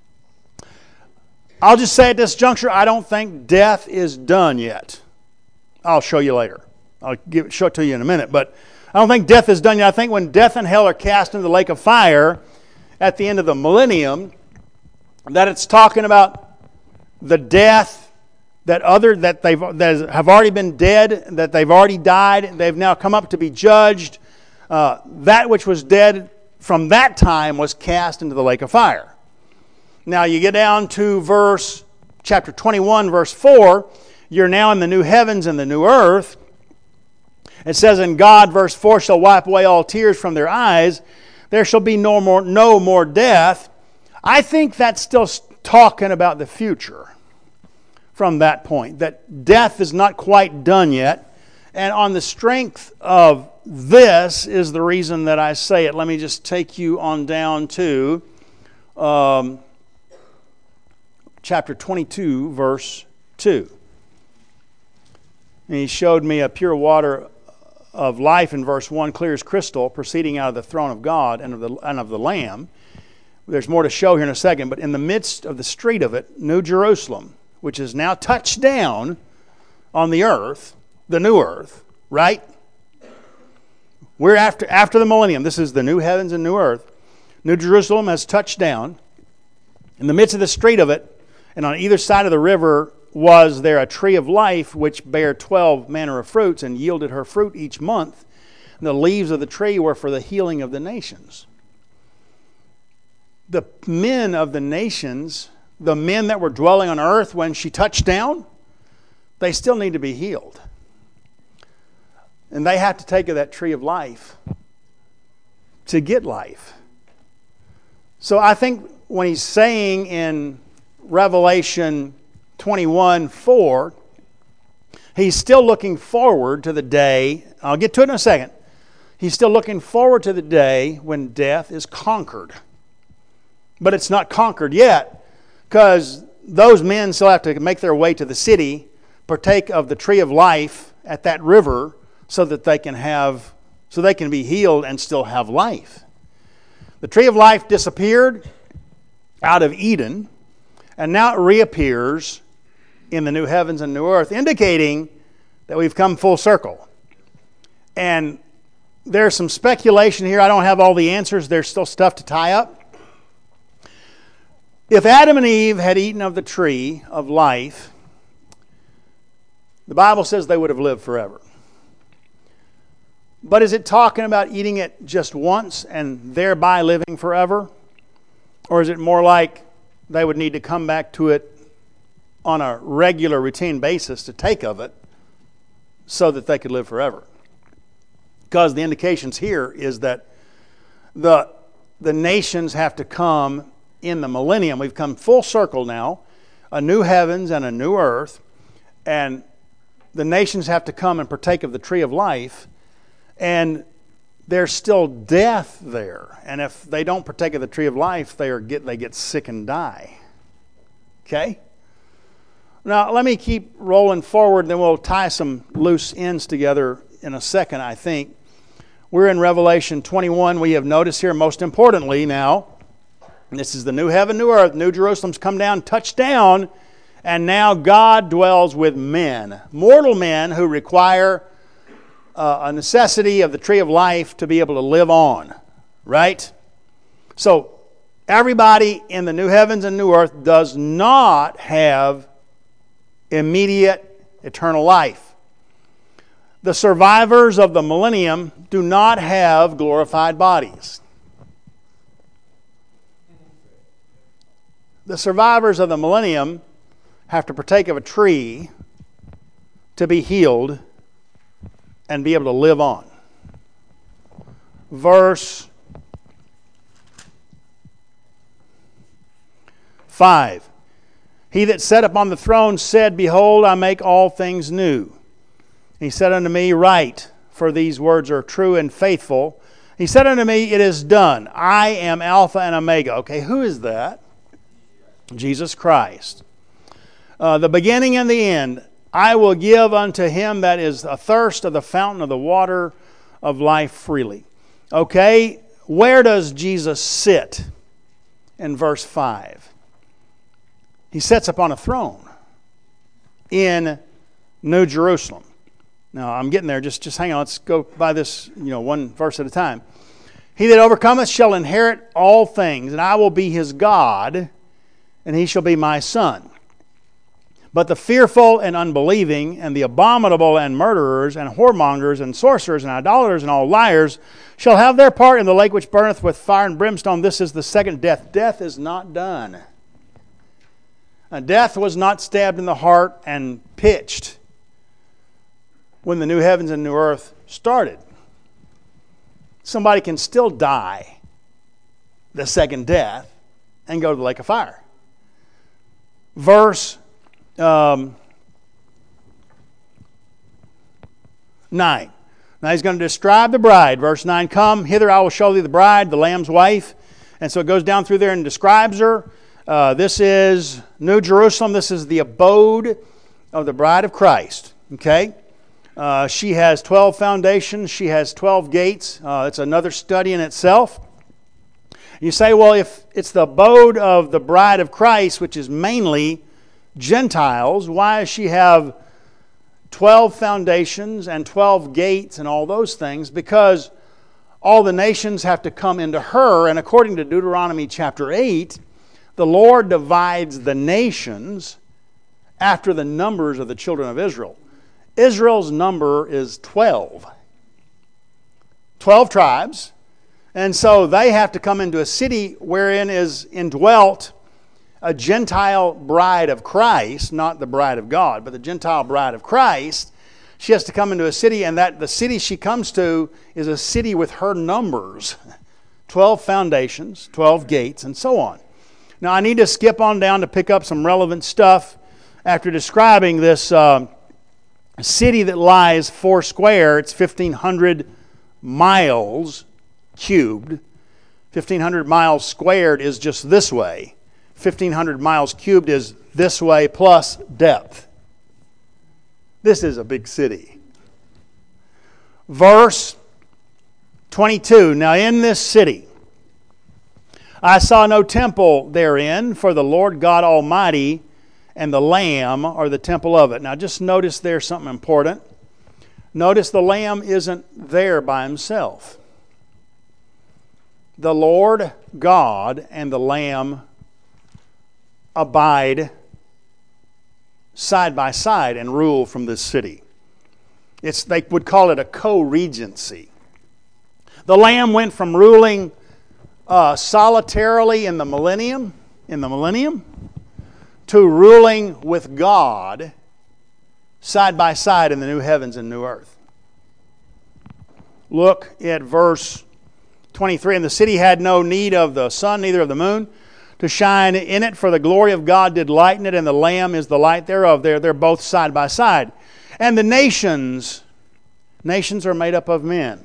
I'll just say at this juncture, I don't think death is done yet. I'll show you later. I'll give it, show it to you in a minute. But I don't think death is done yet. I think when death and hell are cast into the lake of fire at the end of the millennium, that it's talking about the death that other that they've that have already been dead, that they've already died, they've now come up to be judged. Uh, that which was dead from that time was cast into the lake of fire. Now you get down to verse chapter twenty-one, verse four. You're now in the new heavens and the new earth. It says, "And God," verse four, "shall wipe away all tears from their eyes. There shall be no more no more death." I think that's still talking about the future from that point, that death is not quite done yet. And on the strength of this is the reason that I say it. Let me just take you on down to um, chapter twenty-two, verse two. And he showed me a pure water of life in verse one, clear as crystal, proceeding out of the throne of God and of the, and of the Lamb. There's more to show here in a second, but in the midst of the street of it, New Jerusalem, which is now touched down on the earth, the new earth, right? We're after, after the millennium. This is the new heavens and new earth. New Jerusalem has touched down. In the midst of the street of it, and on either side of the river, was there a tree of life which bare twelve manner of fruits and yielded her fruit each month. And the leaves of the tree were for the healing of the nations. The men of the nations, the men that were dwelling on earth when she touched down, they still need to be healed. And they have to take of that tree of life to get life. So I think when he's saying in Revelation twenty-one four, he's still looking forward to the day, I'll get to it in a second, he's still looking forward to the day when death is conquered. But it's not conquered yet, because those men still have to make their way to the city, partake of the tree of life at that river, so that they can have, so they can be healed and still have life. The tree of life disappeared out of Eden, and now it reappears in the new heavens and new earth, indicating that we've come full circle. And there's some speculation here. I don't have all the answers. There's still stuff to tie up. If Adam and Eve had eaten of the tree of life, the Bible says they would have lived forever. But is it talking about eating it just once and thereby living forever? Or is it more like they would need to come back to it on a regular routine basis to take of it so that they could live forever? Because the indications here is that the, the nations have to come in the millennium. We've come full circle now, a new heavens and a new earth, and the nations have to come and partake of the tree of life, and there's still death there. And if they don't partake of the tree of life, they are get they get sick and die. Okay? Now, let me keep rolling forward, then we'll tie some loose ends together in a second, I think. We're in Revelation twenty-one. We have noticed here, most importantly now, this is the new heaven, new earth. New Jerusalem's come down, touched down, and now God dwells with men. Mortal men who require uh, a necessity of the tree of life to be able to live on. Right? So, Everybody in the new heavens and new earth does not have immediate eternal life. The survivors of the millennium do not have glorified bodies. The survivors of the millennium have to partake of a tree to be healed and be able to live on. Verse five. He that sat upon the throne said, Behold, I make all things new. He said unto me, Write, for these words are true and faithful. He said unto me, It is done. I am Alpha and Omega. Okay, who is that? Jesus Christ. Uh, the beginning and the end. I will give unto him that is athirst of the fountain of the water of life freely. Okay, where does Jesus sit in verse five? He sits upon a throne in New Jerusalem. Now, I'm getting there. Just, just hang on. Let's go by this, you know, one verse at a time. He that overcometh shall inherit all things, and I will be his God, and he shall be my son. But the fearful and unbelieving, and the abominable and murderers, and whoremongers, and sorcerers, and idolaters, and all liars, shall have their part in the lake which burneth with fire and brimstone. This is the second death. Death is not done. Now, death was not stabbed in the heart and pitched when the new heavens and new earth started. Somebody can still die the second death and go to the lake of fire. Verse um, nine. Now he's going to describe the bride. Verse nine, Come, hither I will show thee the bride, the Lamb's wife. And so it goes down through there and describes her. Uh, this is New Jerusalem. This is the abode of the bride of Christ. Okay? Uh, she has twelve foundations. She has twelve gates. Uh, it's another study in itself. You say, well, if it's the abode of the bride of Christ, which is mainly Gentiles, why does she have twelve foundations and twelve gates and all those things? Because all the nations have to come into her, and according to Deuteronomy chapter eight, the Lord divides the nations after the numbers of the children of Israel. Israel's number is twelve. twelve tribes. And so they have to come into a city wherein is indwelt a Gentile bride of Christ, not the bride of God, but the Gentile bride of Christ. She has to come into a city, and that the city she comes to is a city with her numbers. twelve foundations, twelve gates, and so on. Now, I need to skip on down to pick up some relevant stuff after describing this uh, city that lies four square. It's fifteen hundred miles cubed. fifteen hundred miles squared is just this way. fifteen hundred miles cubed is this way plus depth. This is a big city. Verse twenty-two. Now in this city I saw no temple therein, for the Lord God Almighty and the Lamb are the temple of it. Now just notice there's something important. Notice the Lamb isn't there by himself. The Lord God and the Lamb abide side by side and rule from this city. It's, they would call it a co-regency. The Lamb went from ruling uh, solitarily in the millennium, in the millennium, to ruling with God side by side in the new heavens and new earth. Look at verse twenty-three. And the city had no need of the sun, neither of the moon, to shine in it, for the glory of God did lighten it, and the Lamb is the light thereof. They're, they're both side by side. And the nations, nations are made up of men.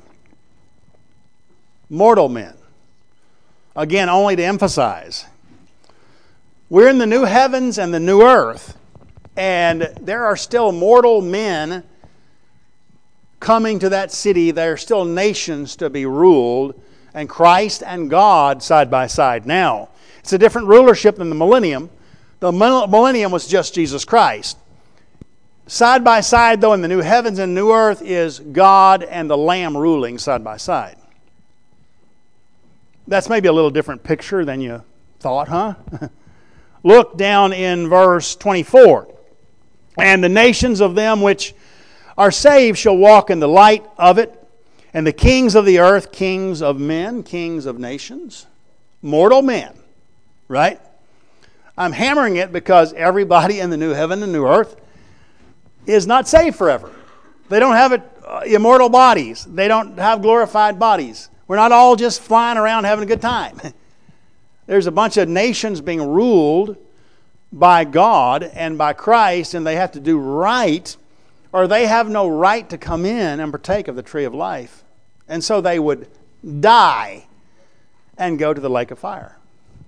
Mortal men. Again, only to emphasize. We're in the new heavens and the new earth, and there are still mortal men coming to that city. There are still nations to be ruled, and Christ and God side by side. Now, it's a different rulership than the millennium. The millennium was just Jesus Christ. Side by side, though, in the new heavens and new earth is God and the Lamb ruling side by side. That's maybe a little different picture than you thought, huh? Look down in verse twenty-four. And the nations of them which are saved shall walk in the light of it, and the kings of the earth, kings of men, kings of nations, mortal men, right? I'm hammering it because everybody in the new heaven and new earth is not saved forever. They don't have it, uh, immortal bodies. They don't have glorified bodies. We're not all just flying around having a good time. There's a bunch of nations being ruled by God and by Christ, and they have to do right, or they have no right to come in and partake of the tree of life. And so they would die and go to the lake of fire.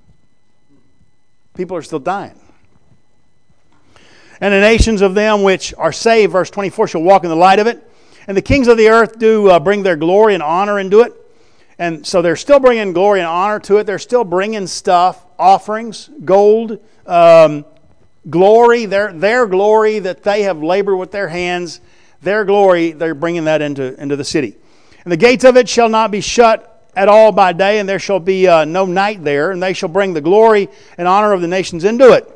People are still dying. And the nations of them which are saved, verse twenty-four, shall walk in the light of it. And the kings of the earth do uh, bring their glory and honor into it. And so they're still bringing glory and honor to it. They're still bringing stuff, offerings, gold, um, glory, their, their glory that they have labored with their hands. Their glory, they're bringing that into, into the city. And the gates of it shall not be shut at all by day, and there shall be uh, no night there. And they shall bring the glory and honor of the nations into it.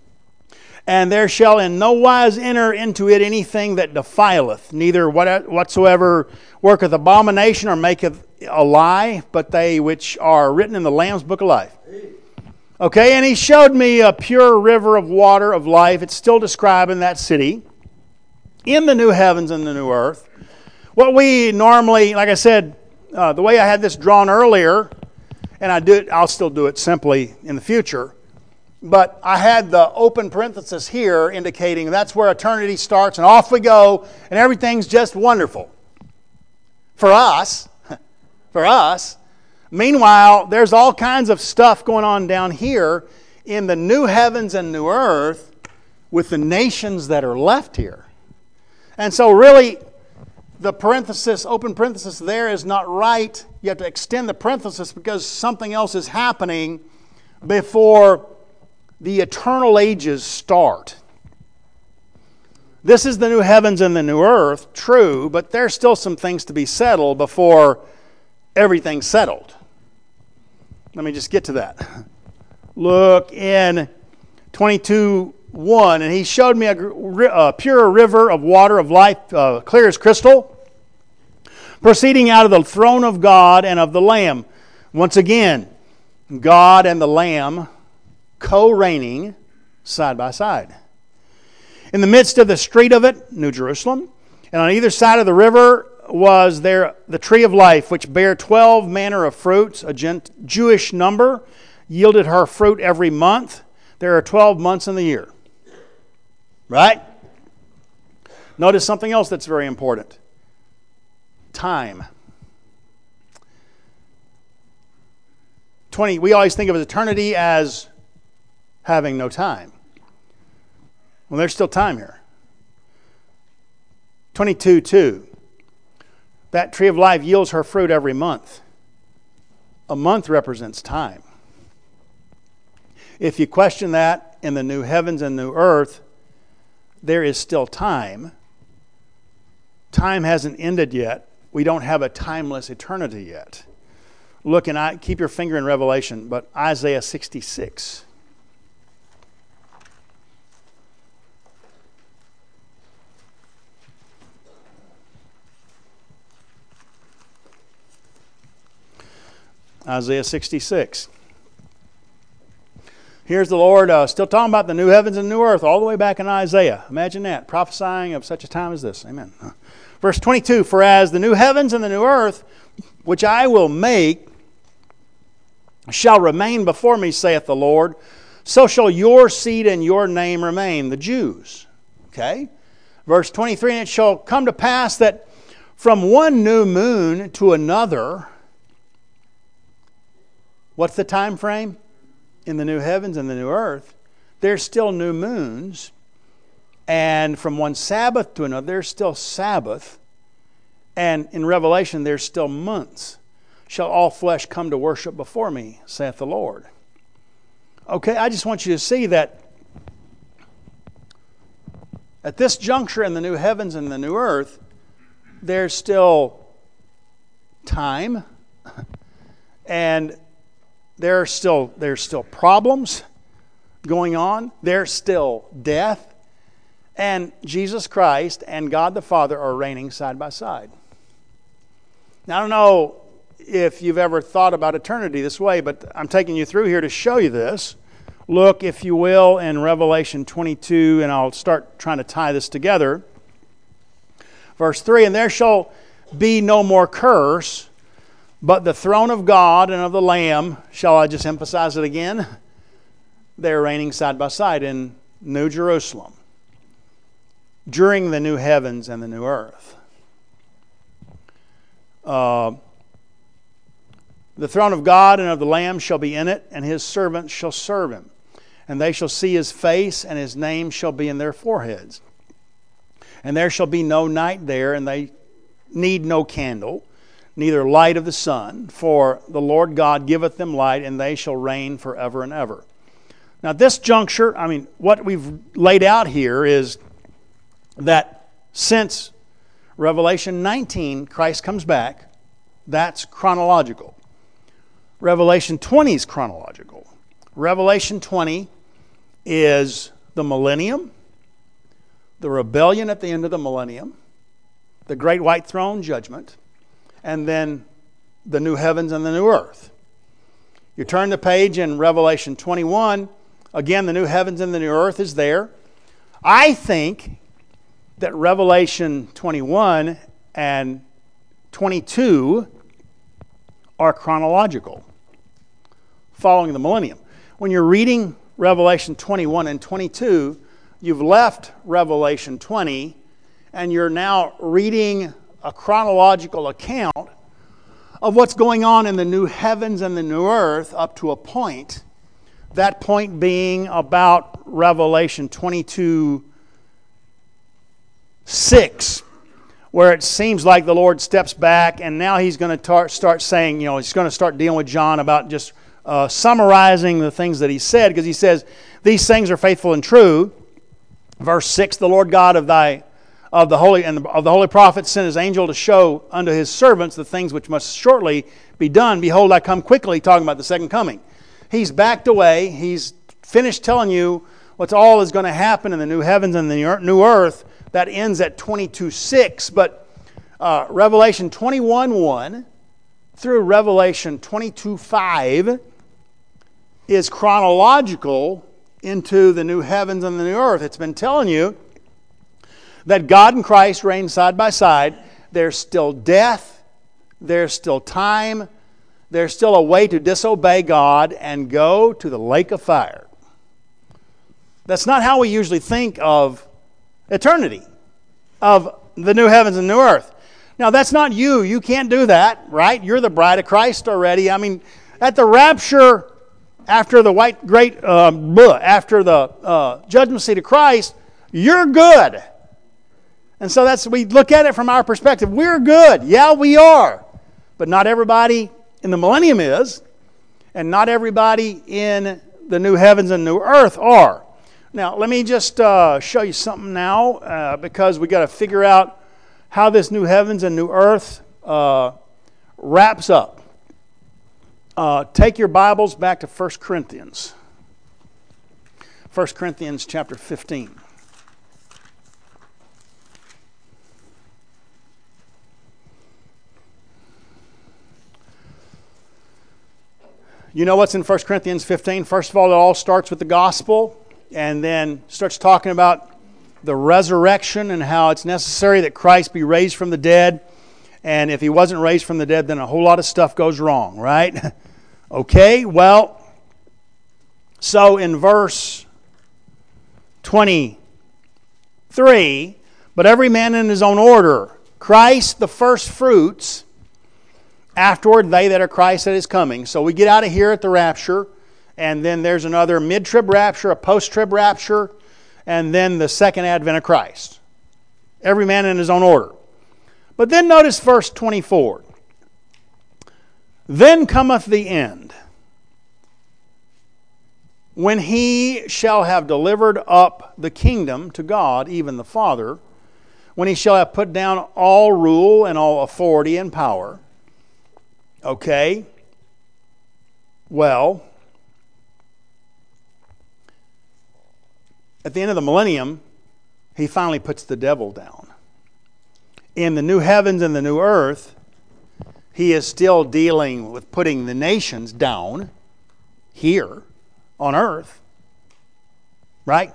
And there shall in no wise enter into it anything that defileth, neither whatsoever worketh abomination or maketh a lie, but they which are written in the Lamb's book of life. Okay, and he showed me a pure river of water of life. It's still describing that city in the new heavens and the new earth. What we normally, like I said, uh, the way I had this drawn earlier, and I do it, I'll still do it simply in the future. But I had the open parenthesis here indicating that's where eternity starts, and off we go, and everything's just wonderful. For us, for us. Meanwhile, there's all kinds of stuff going on down here in the new heavens and new earth with the nations that are left here. And so really, the parenthesis, open parenthesis there is not right. You have to extend the parenthesis because something else is happening before the eternal ages start. This is the new heavens and the new earth, true, but there's still some things to be settled before everything's settled. Let me just get to that. Look in twenty-two one, and he showed me a, a pure river of water of life, uh, clear as crystal, proceeding out of the throne of God and of the Lamb. Once again, God and the Lamb co-reigning side by side. In the midst of the street of it, New Jerusalem, and on either side of the river was there the tree of life, which bare twelve manner of fruits, a Jewish number, yielded her fruit every month. There are twelve months in the year. Right? Notice something else that's very important. Time. twenty, we always think of eternity as having no time. Well, there's still time here. twenty-two two. That tree of life yields her fruit every month. A month represents time. If you question that in the new heavens and new earth, there is still time. Time hasn't ended yet. We don't have a timeless eternity yet. Look, and I keep your finger in Revelation, but Isaiah sixty-six. Isaiah sixty-six. Here's the Lord uh, still talking about the new heavens and new earth all the way back in Isaiah. Imagine that, prophesying of such a time as this. Amen. Verse twenty-two, for as the new heavens and the new earth, which I will make, shall remain before me, saith the Lord, so shall your seed and your name remain, the Jews. Okay? Verse twenty-three, and it shall come to pass that from one new moon to another. What's the time frame? In the new heavens and the new earth, there's still new moons. And from one Sabbath to another, there's still Sabbath. And in Revelation, there's still months. Shall all flesh come to worship before me, saith the Lord. Okay, I just want you to see that at this juncture in the new heavens and the new earth, there's still time and There are still, there's still problems going on. There's still death. And Jesus Christ and God the Father are reigning side by side. Now, I don't know if you've ever thought about eternity this way, but I'm taking you through here to show you this. Look, if you will, in Revelation twenty-two, and I'll start trying to tie this together. Verse three, and there shall be no more curse, but the throne of God and of the Lamb, shall I just emphasize it again? They're reigning side by side in New Jerusalem during the new heavens and the new earth. Uh, the throne of God and of the Lamb shall be in it, and his servants shall serve him. And they shall see his face, and his name shall be in their foreheads. And there shall be no night there, and they need no candle, neither light of the sun, for the Lord God giveth them light, and they shall reign forever and ever. Now, at this juncture, I mean, what we've laid out here is that since Revelation nineteen, Christ comes back, that's chronological. Revelation twenty is chronological. Revelation twenty is the millennium, the rebellion at the end of the millennium, the great white throne judgment, and then the new heavens and the new earth. You turn the page in Revelation twenty-one, again, the new heavens and the new earth is there. I think that Revelation twenty-one and twenty-two are chronological, following the millennium. When you're reading Revelation twenty-one and twenty-two, you've left Revelation twenty, and you're now reading a chronological account of what's going on in the new heavens and the new earth up to a point. That point being about Revelation twenty-two six, where it seems like the Lord steps back, and now he's going to tar- start saying, you know, he's going to start dealing with John about just uh, summarizing the things that he said, because he says, these things are faithful and true. Verse six, the Lord God of thy of the holy and of the holy prophets sent his angel to show unto his servants the things which must shortly be done. Behold, I come quickly, talking about the second coming. He's backed away. He's finished telling you what's all is going to happen in the new heavens and the new earth. That ends at twenty-two six, but uh, Revelation twenty-one one through Revelation twenty-two five is chronological into the new heavens and the new earth. It's been telling you that God and Christ reign side by side. There's still death. There's still time. There's still a way to disobey God and go to the lake of fire. That's not how we usually think of eternity, of the new heavens and new earth. Now, that's not you. You can't do that, right? You're the bride of Christ already. I mean, at the rapture, after the white great, uh, bleh, after the uh, judgment seat of Christ, you're good. And so that's, we look at it from our perspective. We're good. Yeah, we are. But not everybody in the millennium is, and not everybody in the new heavens and new earth are. Now, let me just uh, show you something now, uh, because we got to figure out how this new heavens and new earth uh, wraps up. Uh, take your Bibles back to First Corinthians. First Corinthians chapter fifteen. You know what's in First Corinthians fifteen? First of all, it all starts with the gospel, and then starts talking about the resurrection and how it's necessary that Christ be raised from the dead. And if he wasn't raised from the dead, then a whole lot of stuff goes wrong, right? Okay, well, so in verse twenty-three, but every man in his own order, Christ the first fruits, afterward they that are Christ that is coming. So we get out of here at the rapture, and then there's another mid-trib rapture, a post-trib rapture, and then the second advent of Christ. Every man in his own order. But then notice verse twenty-four. Then cometh the end, when he shall have delivered up the kingdom to God, even the Father, when he shall have put down all rule and all authority and power. Okay? Well, at the end of the millennium, he finally puts the devil down. In the new heavens and the new earth, he is still dealing with putting the nations down here on earth. Right?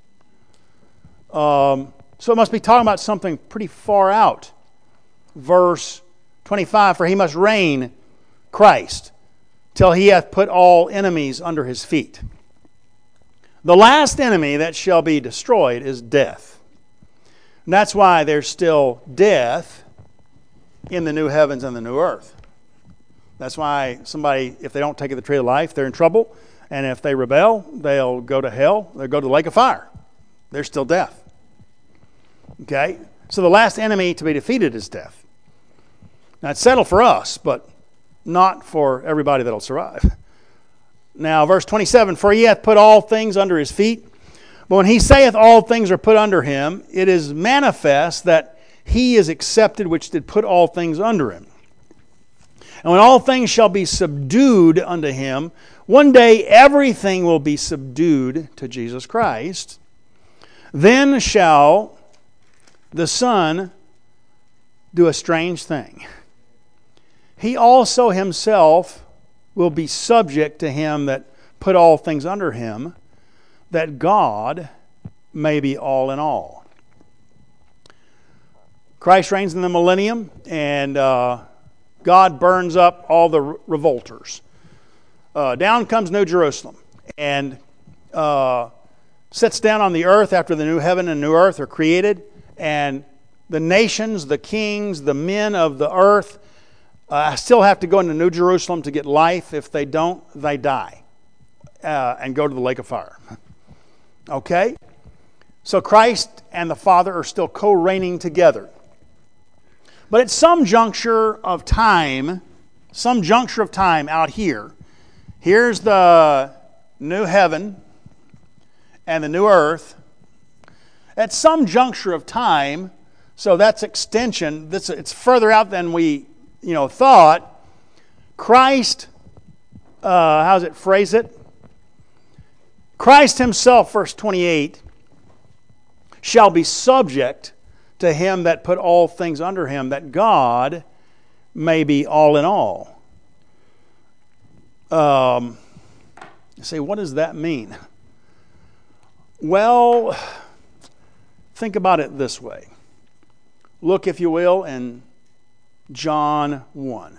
Um, so it must be talking about something pretty far out. Verse twenty-five, for he must reign, Christ, till he hath put all enemies under his feet. The last enemy that shall be destroyed is death. And that's why there's still death in the new heavens and the new earth. That's why somebody, if they don't take the tree of life, they're in trouble. And if they rebel, they'll go to hell. They'll go to the lake of fire. There's still death. Okay? So the last enemy to be defeated is death. Now it's settled for us, but not for everybody that'll survive. Now, verse twenty-seven, for he hath put all things under his feet. But when he saith all things are put under him, it is manifest that he is accepted which did put all things under him. And when all things shall be subdued unto him, one day everything will be subdued to Jesus Christ. Then shall the Son do a strange thing. He also himself will be subject to him that put all things under him, that God may be all in all. Christ reigns in the millennium, and uh, God burns up all the revolters. Uh, down comes New Jerusalem, and uh, sits down on the earth after the new heaven and new earth are created, and the nations, the kings, the men of the earth uh, still have to go into New Jerusalem to get life. If they don't, they die uh, and go to the lake of fire. Okay? So Christ and the Father are still co-reigning together. But at some juncture of time, some juncture of time out here, here's the new heaven and the new earth. At some juncture of time, so that's extension, this, it's further out than we you know, thought, Christ, uh, how does it phrase it? Christ himself, verse twenty-eight, shall be subject to him that put all things under him, that God may be all in all. Um, you say, what does that mean? Well, think about it this way. Look, if you will, in John one.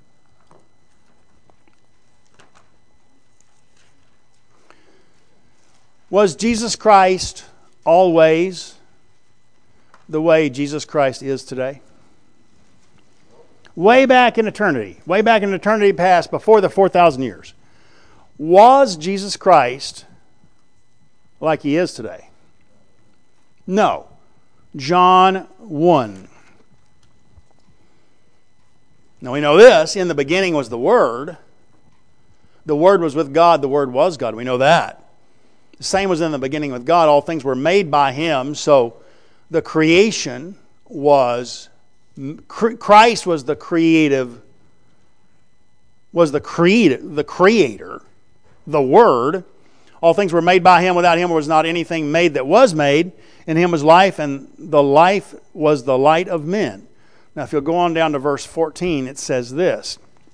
Was Jesus Christ always the way Jesus Christ is today? Way back in eternity, way back in eternity past, before the four thousand years, was Jesus Christ like he is today? No. John one. Now we know this, in the beginning was the Word. The Word was with God, the Word was God. We know that. The same was in the beginning with God. All things were made by Him, so the creation was, Christ was the creative, was the creator, the creator, the Word. All things were made by Him. Without Him was not anything made that was made. In Him was life, and the life was the light of men. Now, if you'll go on down to verse fourteen, it says this.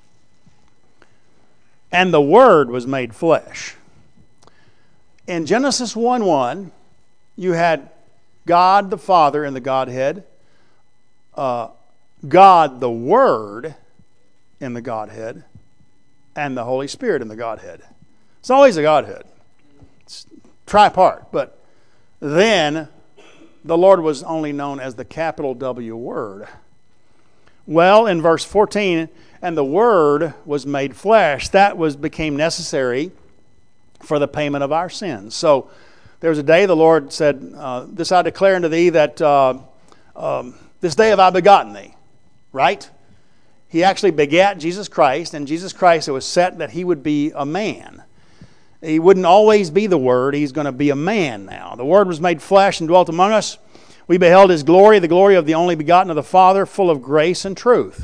And the Word was made flesh. In Genesis one one, you had God the Father in the Godhead, uh, God the Word in the Godhead, and the Holy Spirit in the Godhead. It's always a Godhead. It's tripart, but then the Lord was only known as the capital W Word. Well, in verse fourteen, and the Word was made flesh. That was became necessary for the payment of our sins. So there was a day the Lord said, uh, this I declare unto thee, that uh, um, this day have I begotten thee. Right? He actually begat Jesus Christ, and Jesus Christ, it was set that He would be a man. He wouldn't always be the Word. He's going to be a man now. The Word was made flesh and dwelt among us. We beheld His glory, the glory of the only begotten of the Father, full of grace and truth.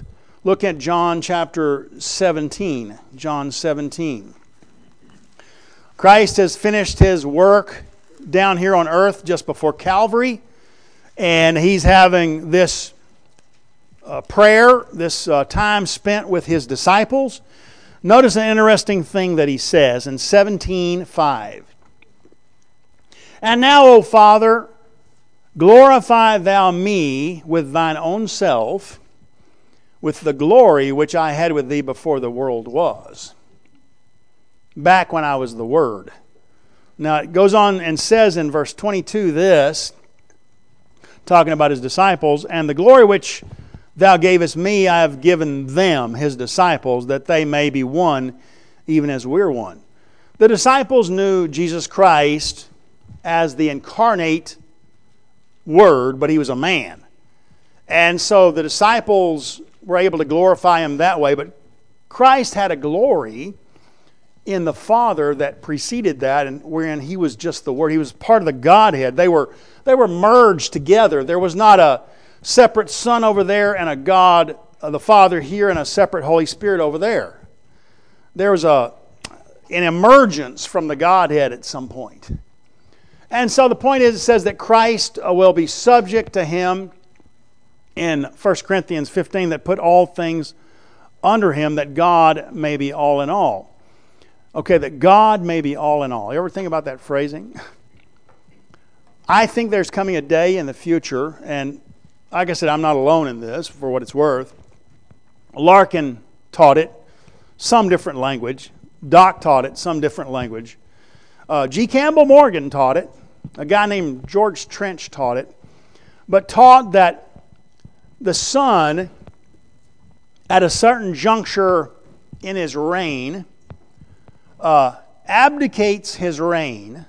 Look at John chapter seventeen. John seventeen. Christ has finished His work down here on earth just before Calvary, and He's having this uh, prayer, this uh, time spent with His disciples. Notice an interesting thing that He says in seventeen five. And now, O Father, glorify Thou me with Thine own self, with the glory which I had with Thee before the world was. Back when I was the Word. Now it goes on and says in verse twenty-two this, talking about His disciples, and the glory which Thou gavest me I have given them, His disciples, that they may be one, even as we're one. The disciples knew Jesus Christ as the incarnate Word, but He was a man. And so the disciples were able to glorify Him that way, but Christ had a glory in the Father that preceded that, and wherein He was just the Word. He was part of the Godhead. They were they were merged together. There was not a separate Son over there and a God, uh, the Father here, and a separate Holy Spirit over there. There was a an emergence from the Godhead at some point. And so the point is, it says that Christ uh, will be subject to Him in First Corinthians fifteen, that put all things under Him, that God may be all in all. Okay, that God may be all in all. You ever think about that phrasing? I think there's coming a day in the future, and like I said, I'm not alone in this, for what it's worth. Larkin taught it, some different language. Doc taught it, some different language. Uh, G. Campbell Morgan taught it. A guy named George Trench taught it. But taught that the Son, at a certain juncture in His reign, uh, abdicates His reign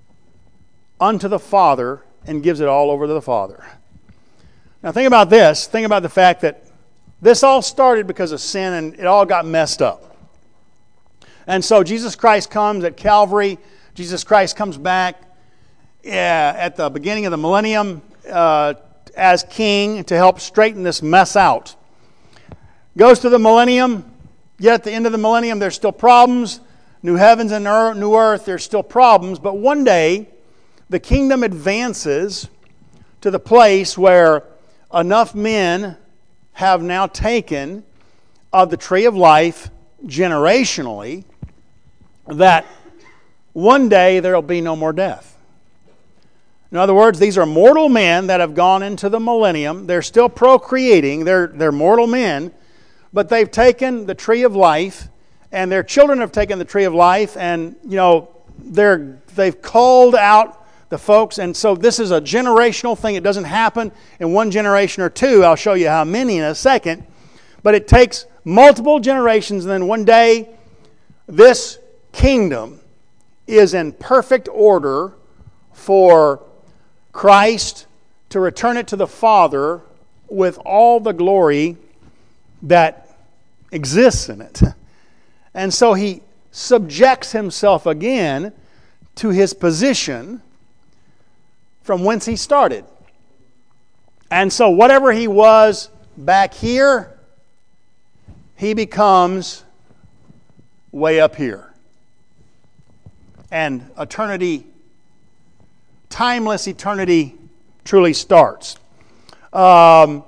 unto the Father and gives it all over to the Father. Now think about this. Think about the fact that this all started because of sin, and it all got messed up. And so Jesus Christ comes at Calvary. Jesus Christ comes back uh, at the beginning of the millennium uh, as King to help straighten this mess out. Goes to the millennium, yet at the end of the millennium there's still problems. New heavens and new earth, there's still problems. But one day, the kingdom advances to the place where enough men have now taken of the tree of life generationally that one day there will be no more death. In other words, these are mortal men that have gone into the millennium. They're still procreating. They're, they're mortal men. But they've taken the tree of life, and their children have taken the tree of life, and, you know, they're, they've called out the folks. And so this is a generational thing. It doesn't happen in one generation or two. I'll show you how many in a second. But it takes multiple generations, and then one day this kingdom is in perfect order for Christ to return it to the Father with all the glory that exists in it. And so He subjects Himself again to His position from whence He started. And so whatever He was back here, He becomes way up here. And eternity, timeless eternity truly starts. Um,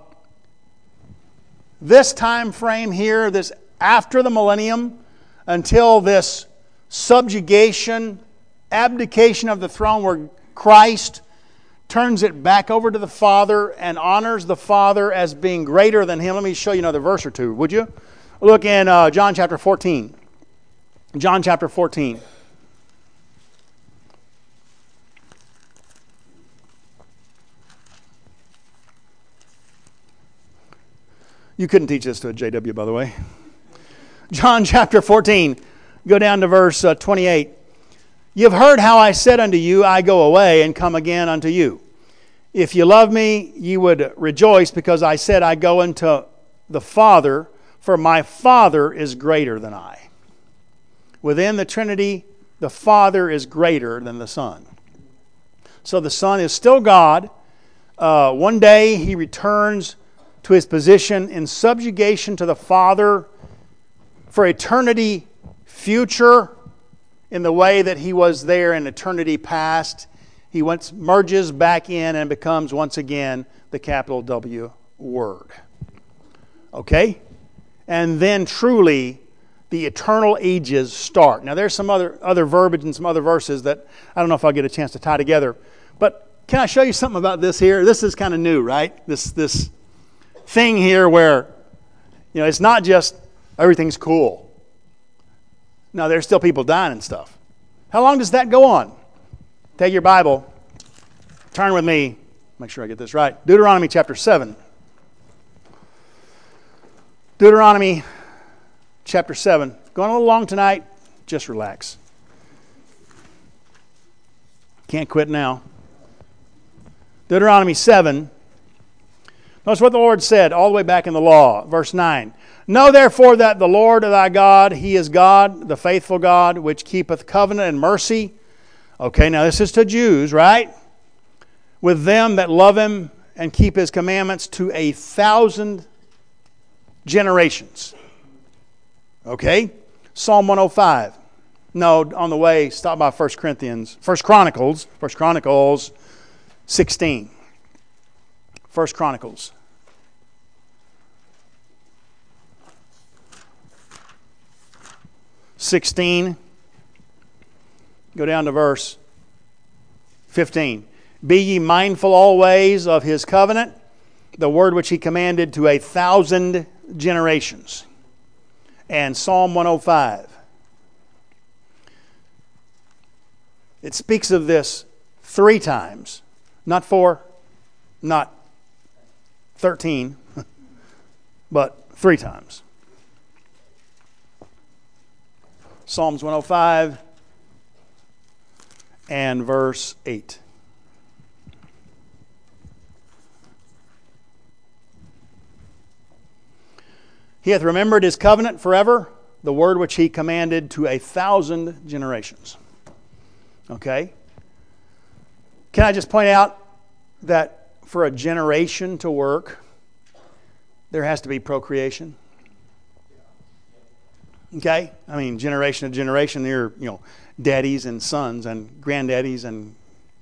this time frame here, this after the millennium, until this subjugation, abdication of the throne where Christ turns it back over to the Father and honors the Father as being greater than Him. Let me show you another verse or two, would you? Look in uh, John chapter fourteen. John chapter fourteen. You couldn't teach this to a J W, by the way. John chapter fourteen. Go down to verse uh, twenty-eight. You have heard how I said unto you, I go away and come again unto you. If you love me, you would rejoice, because I said I go unto the Father, for my Father is greater than I. Within the Trinity, the Father is greater than the Son. So the Son is still God. Uh, one day He returns to his position in subjugation to the Father for eternity future in the way that he was there in eternity past. He once merges back in and becomes once again the capital W Word. Okay? And then truly the eternal ages start. Now there's some other, other verbiage and some other verses that I don't know if I'll get a chance to tie together. But can I show you something about this here? This is kind of new, right? This, this thing here where, you know, it's not just everything's cool. No, there's still people dying and stuff. How long does that go on? Take your Bible, turn with me, make sure I get this right. Deuteronomy chapter seven. Deuteronomy chapter seven. Going a little long tonight, just relax. Can't quit now. Deuteronomy seven. Notice what the Lord said all the way back in the law. Verse nine. Know therefore that the Lord thy God, He is God, the faithful God, which keepeth covenant and mercy. Okay, now this is to Jews, right? With them that love Him and keep His commandments to a thousand generations. Okay? Psalm one oh five. No, on the way, stop by First Corinthians. First Chronicles. First Chronicles sixteen. First Chronicles. sixteen. Go down to verse fifteen. Be ye mindful always of His covenant, the word which He commanded to a thousand generations. And Psalm one oh five. It speaks of this three times. Not four, not thirteen, but three times. Psalms one oh five and verse eight. He hath remembered His covenant forever, the word which He commanded to a thousand generations. Okay? Can I just point out that for a generation to work, there has to be procreation? Okay? I mean, generation to generation, they're, you know, daddies and sons and granddaddies and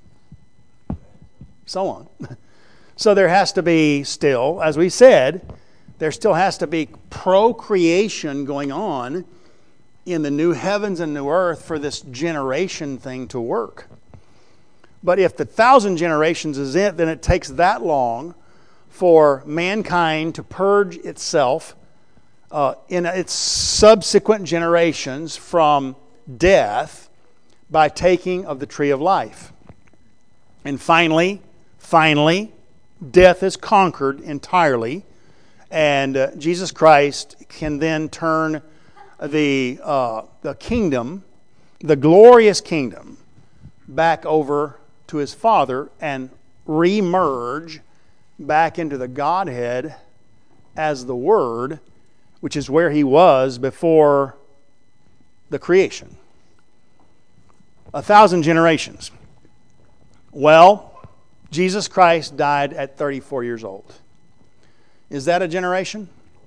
so on. So there has to be still, as we said, there still has to be procreation going on in the new heavens and new earth for this generation thing to work. But if the thousand generations is it, then it takes that long for mankind to purge itself uh, in its subsequent generations from death by taking of the tree of life. And finally, finally, death is conquered entirely, and uh, Jesus Christ can then turn the uh, the kingdom, the glorious kingdom, back over to His Father and re-merge back into the Godhead as the Word, which is where He was before the creation. A thousand generations. Well, Jesus Christ died at thirty-four years old. Is that a generation?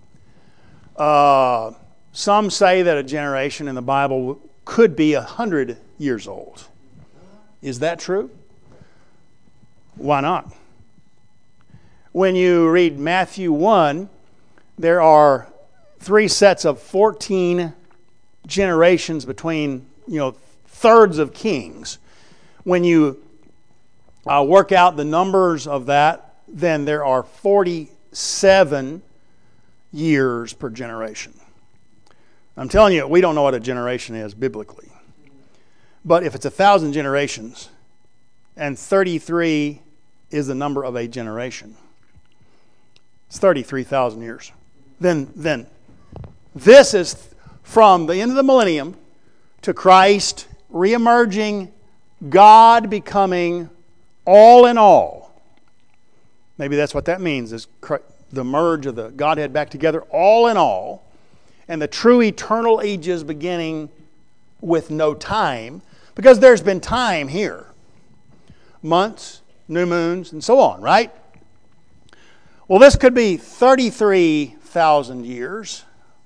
Uh, some say that a generation in the Bible could be a hundred years old. Is that true? Why not? When you read Matthew one, there are three sets of fourteen generations between, you know, thirds of kings. When you uh, work out the numbers of that, then there are forty-seven years per generation. I'm telling you, we don't know what a generation is biblically. But if it's a thousand generations, and thirty-three is the number of a generation, it's thirty-three thousand years. Then, then this is from the end of the millennium to Christ re-emerging, God becoming all in all. Maybe that's what that means, is the merge of the Godhead back together, all in all, and the true eternal ages beginning with no time, because there's been time here. Months, new moons, and so on, right? Well, this could be thirty-three thousand years.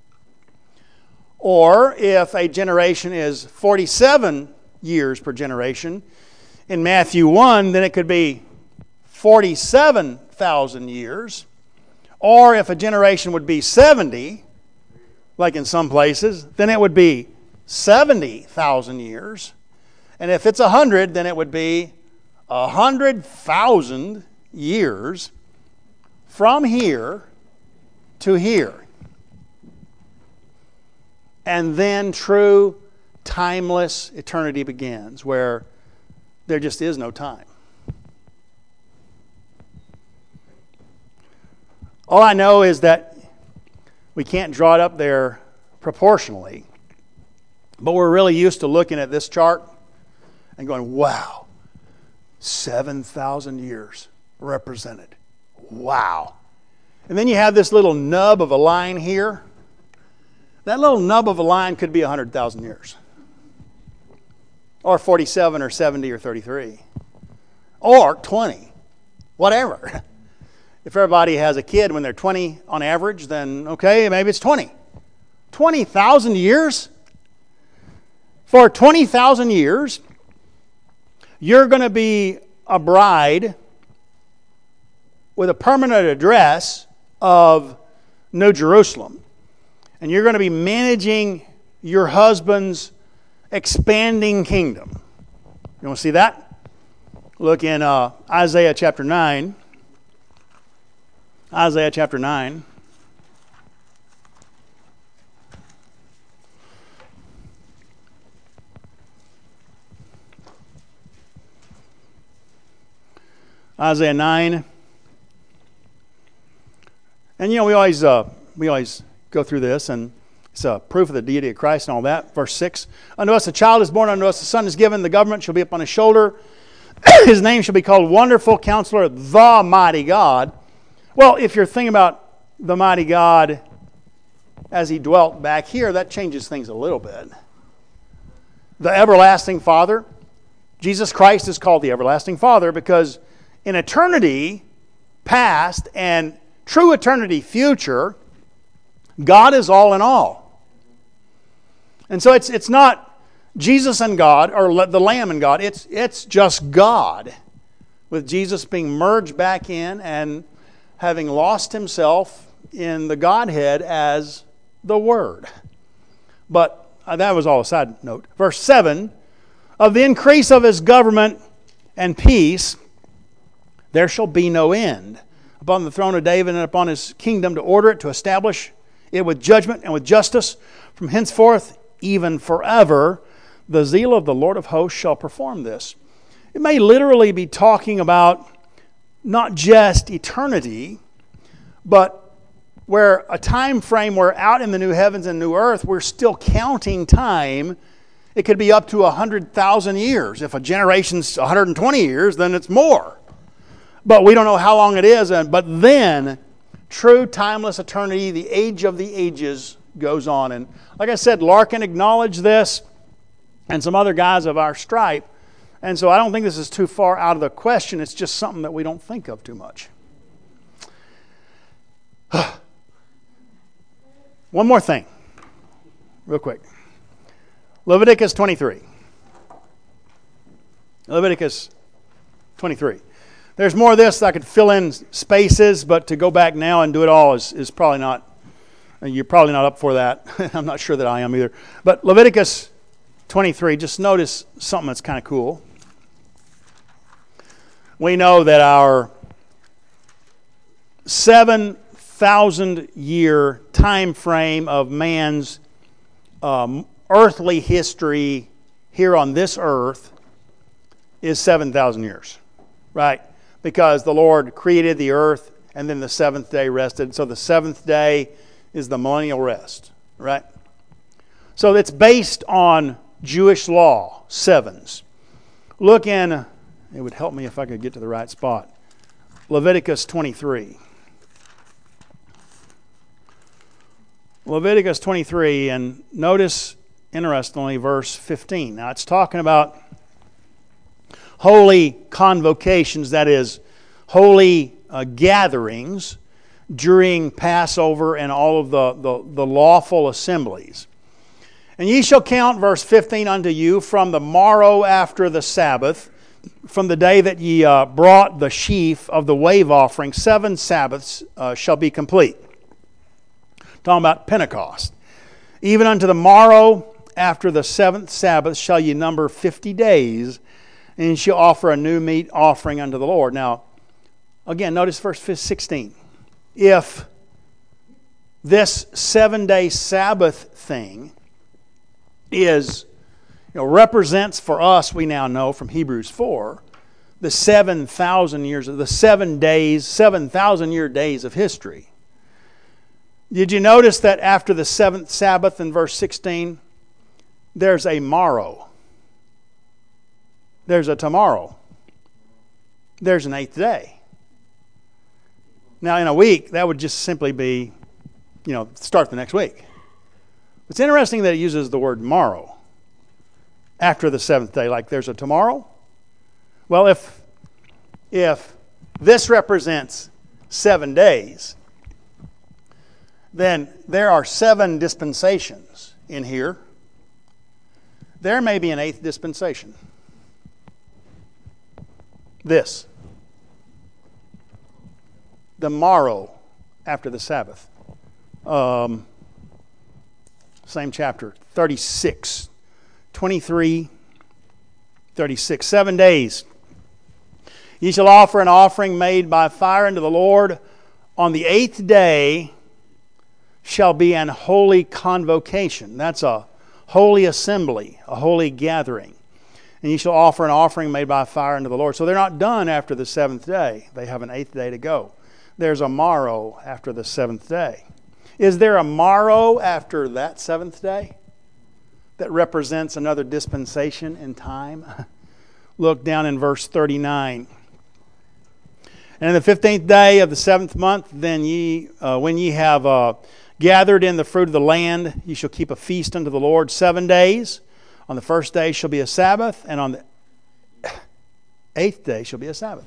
Or if a generation is forty-seven years per generation, in Matthew one, then it could be forty-seven thousand years. Or if a generation would be seventy, like in some places, then it would be seventy thousand years. And if it's one hundred, then it would be one hundred thousand years from here to here. And then true, timeless eternity begins, where there just is no time. All I know is that we can't draw it up there proportionally, but we're really used to looking at this chart and going, wow, seven thousand years represented. Wow. And then you have this little nub of a line here. That little nub of a line could be one hundred thousand years. Or forty-seven or seventy or thirty-three. Or twenty. Whatever. If everybody has a kid when they're twenty on average, then okay, maybe it's twenty. twenty thousand years? For twenty thousand years, you're going to be a bride with a permanent address of New Jerusalem. And you're going to be managing your husband's expanding kingdom. You want to see that? Look in uh, Isaiah chapter nine. Isaiah chapter nine. Isaiah nine. And you know, we always uh, we always go through this, and it's a proof of the deity of Christ and all that. Verse six. Unto us a child is born, unto us a son is given, the government shall be upon his shoulder. His name shall be called Wonderful Counselor, the Mighty God. Well, if you're thinking about the Mighty God as he dwelt back here, that changes things a little bit. The Everlasting Father. Jesus Christ is called the Everlasting Father because in eternity past and true eternity future, God is all in all. And so it's it's not Jesus and God, or the Lamb and God. It's, it's just God, with Jesus being merged back in and having lost himself in the Godhead as the Word. But uh, that was all a side note. Verse seven, of the increase of his government and peace, there shall be no end. Upon the throne of David and upon his kingdom, to order it, to establish it with judgment and with justice, from henceforth even forever. The zeal of the Lord of hosts shall perform this. It may literally be talking about not just eternity, but where a time frame where out in the new heavens and new earth, we're still counting time. It could be up to one hundred thousand years. If a generation's one hundred twenty years, then it's more. But we don't know how long it is. But then, true timeless eternity, the age of the ages, goes on. And like I said, Larkin acknowledged this, and some other guys of our stripe. And so I don't think this is too far out of the question. It's just something that we don't think of too much. One more thing, real quick. Leviticus twenty-three. Leviticus twenty-three. There's more of this. I could fill in spaces, but to go back now and do it all is, is probably not, you're probably not up for that. I'm not sure that I am either. But Leviticus twenty-three, just notice something that's kind of cool. We know that our seven thousand year time frame of man's um, earthly history here on this earth is seven thousand years, right? Because the Lord created the earth and then the seventh day rested. So the seventh day is the millennial rest, right? So it's based on Jewish law, sevens. Look in, it would help me if I could get to the right spot, Leviticus twenty-three. Leviticus twenty-three, and notice, interestingly, verse fifteen. Now it's talking about holy convocations, that is, holy uh, gatherings. during Passover and all of the, the, the lawful assemblies. And ye shall count, verse fifteen, unto you from the morrow after the Sabbath, from the day that ye uh, brought the sheaf of the wave offering, seven Sabbaths uh, shall be complete. Talking about Pentecost. Even unto the morrow after the seventh Sabbath shall ye number fifty days, and ye shall offer a new meat offering unto the Lord. Now, again, notice verse sixteen. If this seven-day Sabbath thing is, you know, represents for us, we now know from Hebrews four, the seven thousand years, the seven days, seven thousand year days of history. Did you notice that after the seventh Sabbath in verse sixteen, there's a morrow. There's a tomorrow. There's an eighth day. Now in a week, that would just simply be, you know, start the next week. It's interesting that it uses the word morrow after the seventh day, like there's a tomorrow. Well, if, if this represents seven days, then there are seven dispensations in here. There may be an eighth dispensation. This. The morrow after the Sabbath. Um, same chapter, thirty-six, twenty-three, thirty-six. Seven days. Ye shall offer an offering made by fire unto the Lord. On the eighth day shall be an holy convocation. That's a holy assembly, a holy gathering. And ye shall offer an offering made by fire unto the Lord. So they're not done after the seventh day. They have an eighth day to go. There's a morrow after the seventh day. Is there a morrow after that seventh day that represents another dispensation in time? Look down in verse thirty-nine. And in the fifteenth day of the seventh month, then ye, uh, when ye have uh, gathered in the fruit of the land, ye shall keep a feast unto the Lord seven days. On the first day shall be a Sabbath, and on the eighth day shall be a Sabbath.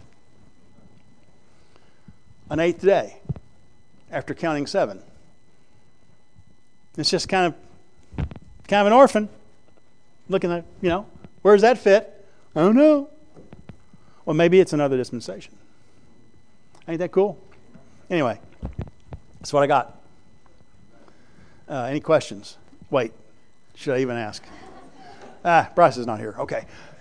An eighth day after counting seven. It's just kind of kind of an orphan. Looking at, you know, where does that fit? I don't know. Well, maybe it's another dispensation. Ain't that cool? Anyway, that's what I got. Uh, any questions? Wait, should I even ask? Ah, Bryce is not here. Okay.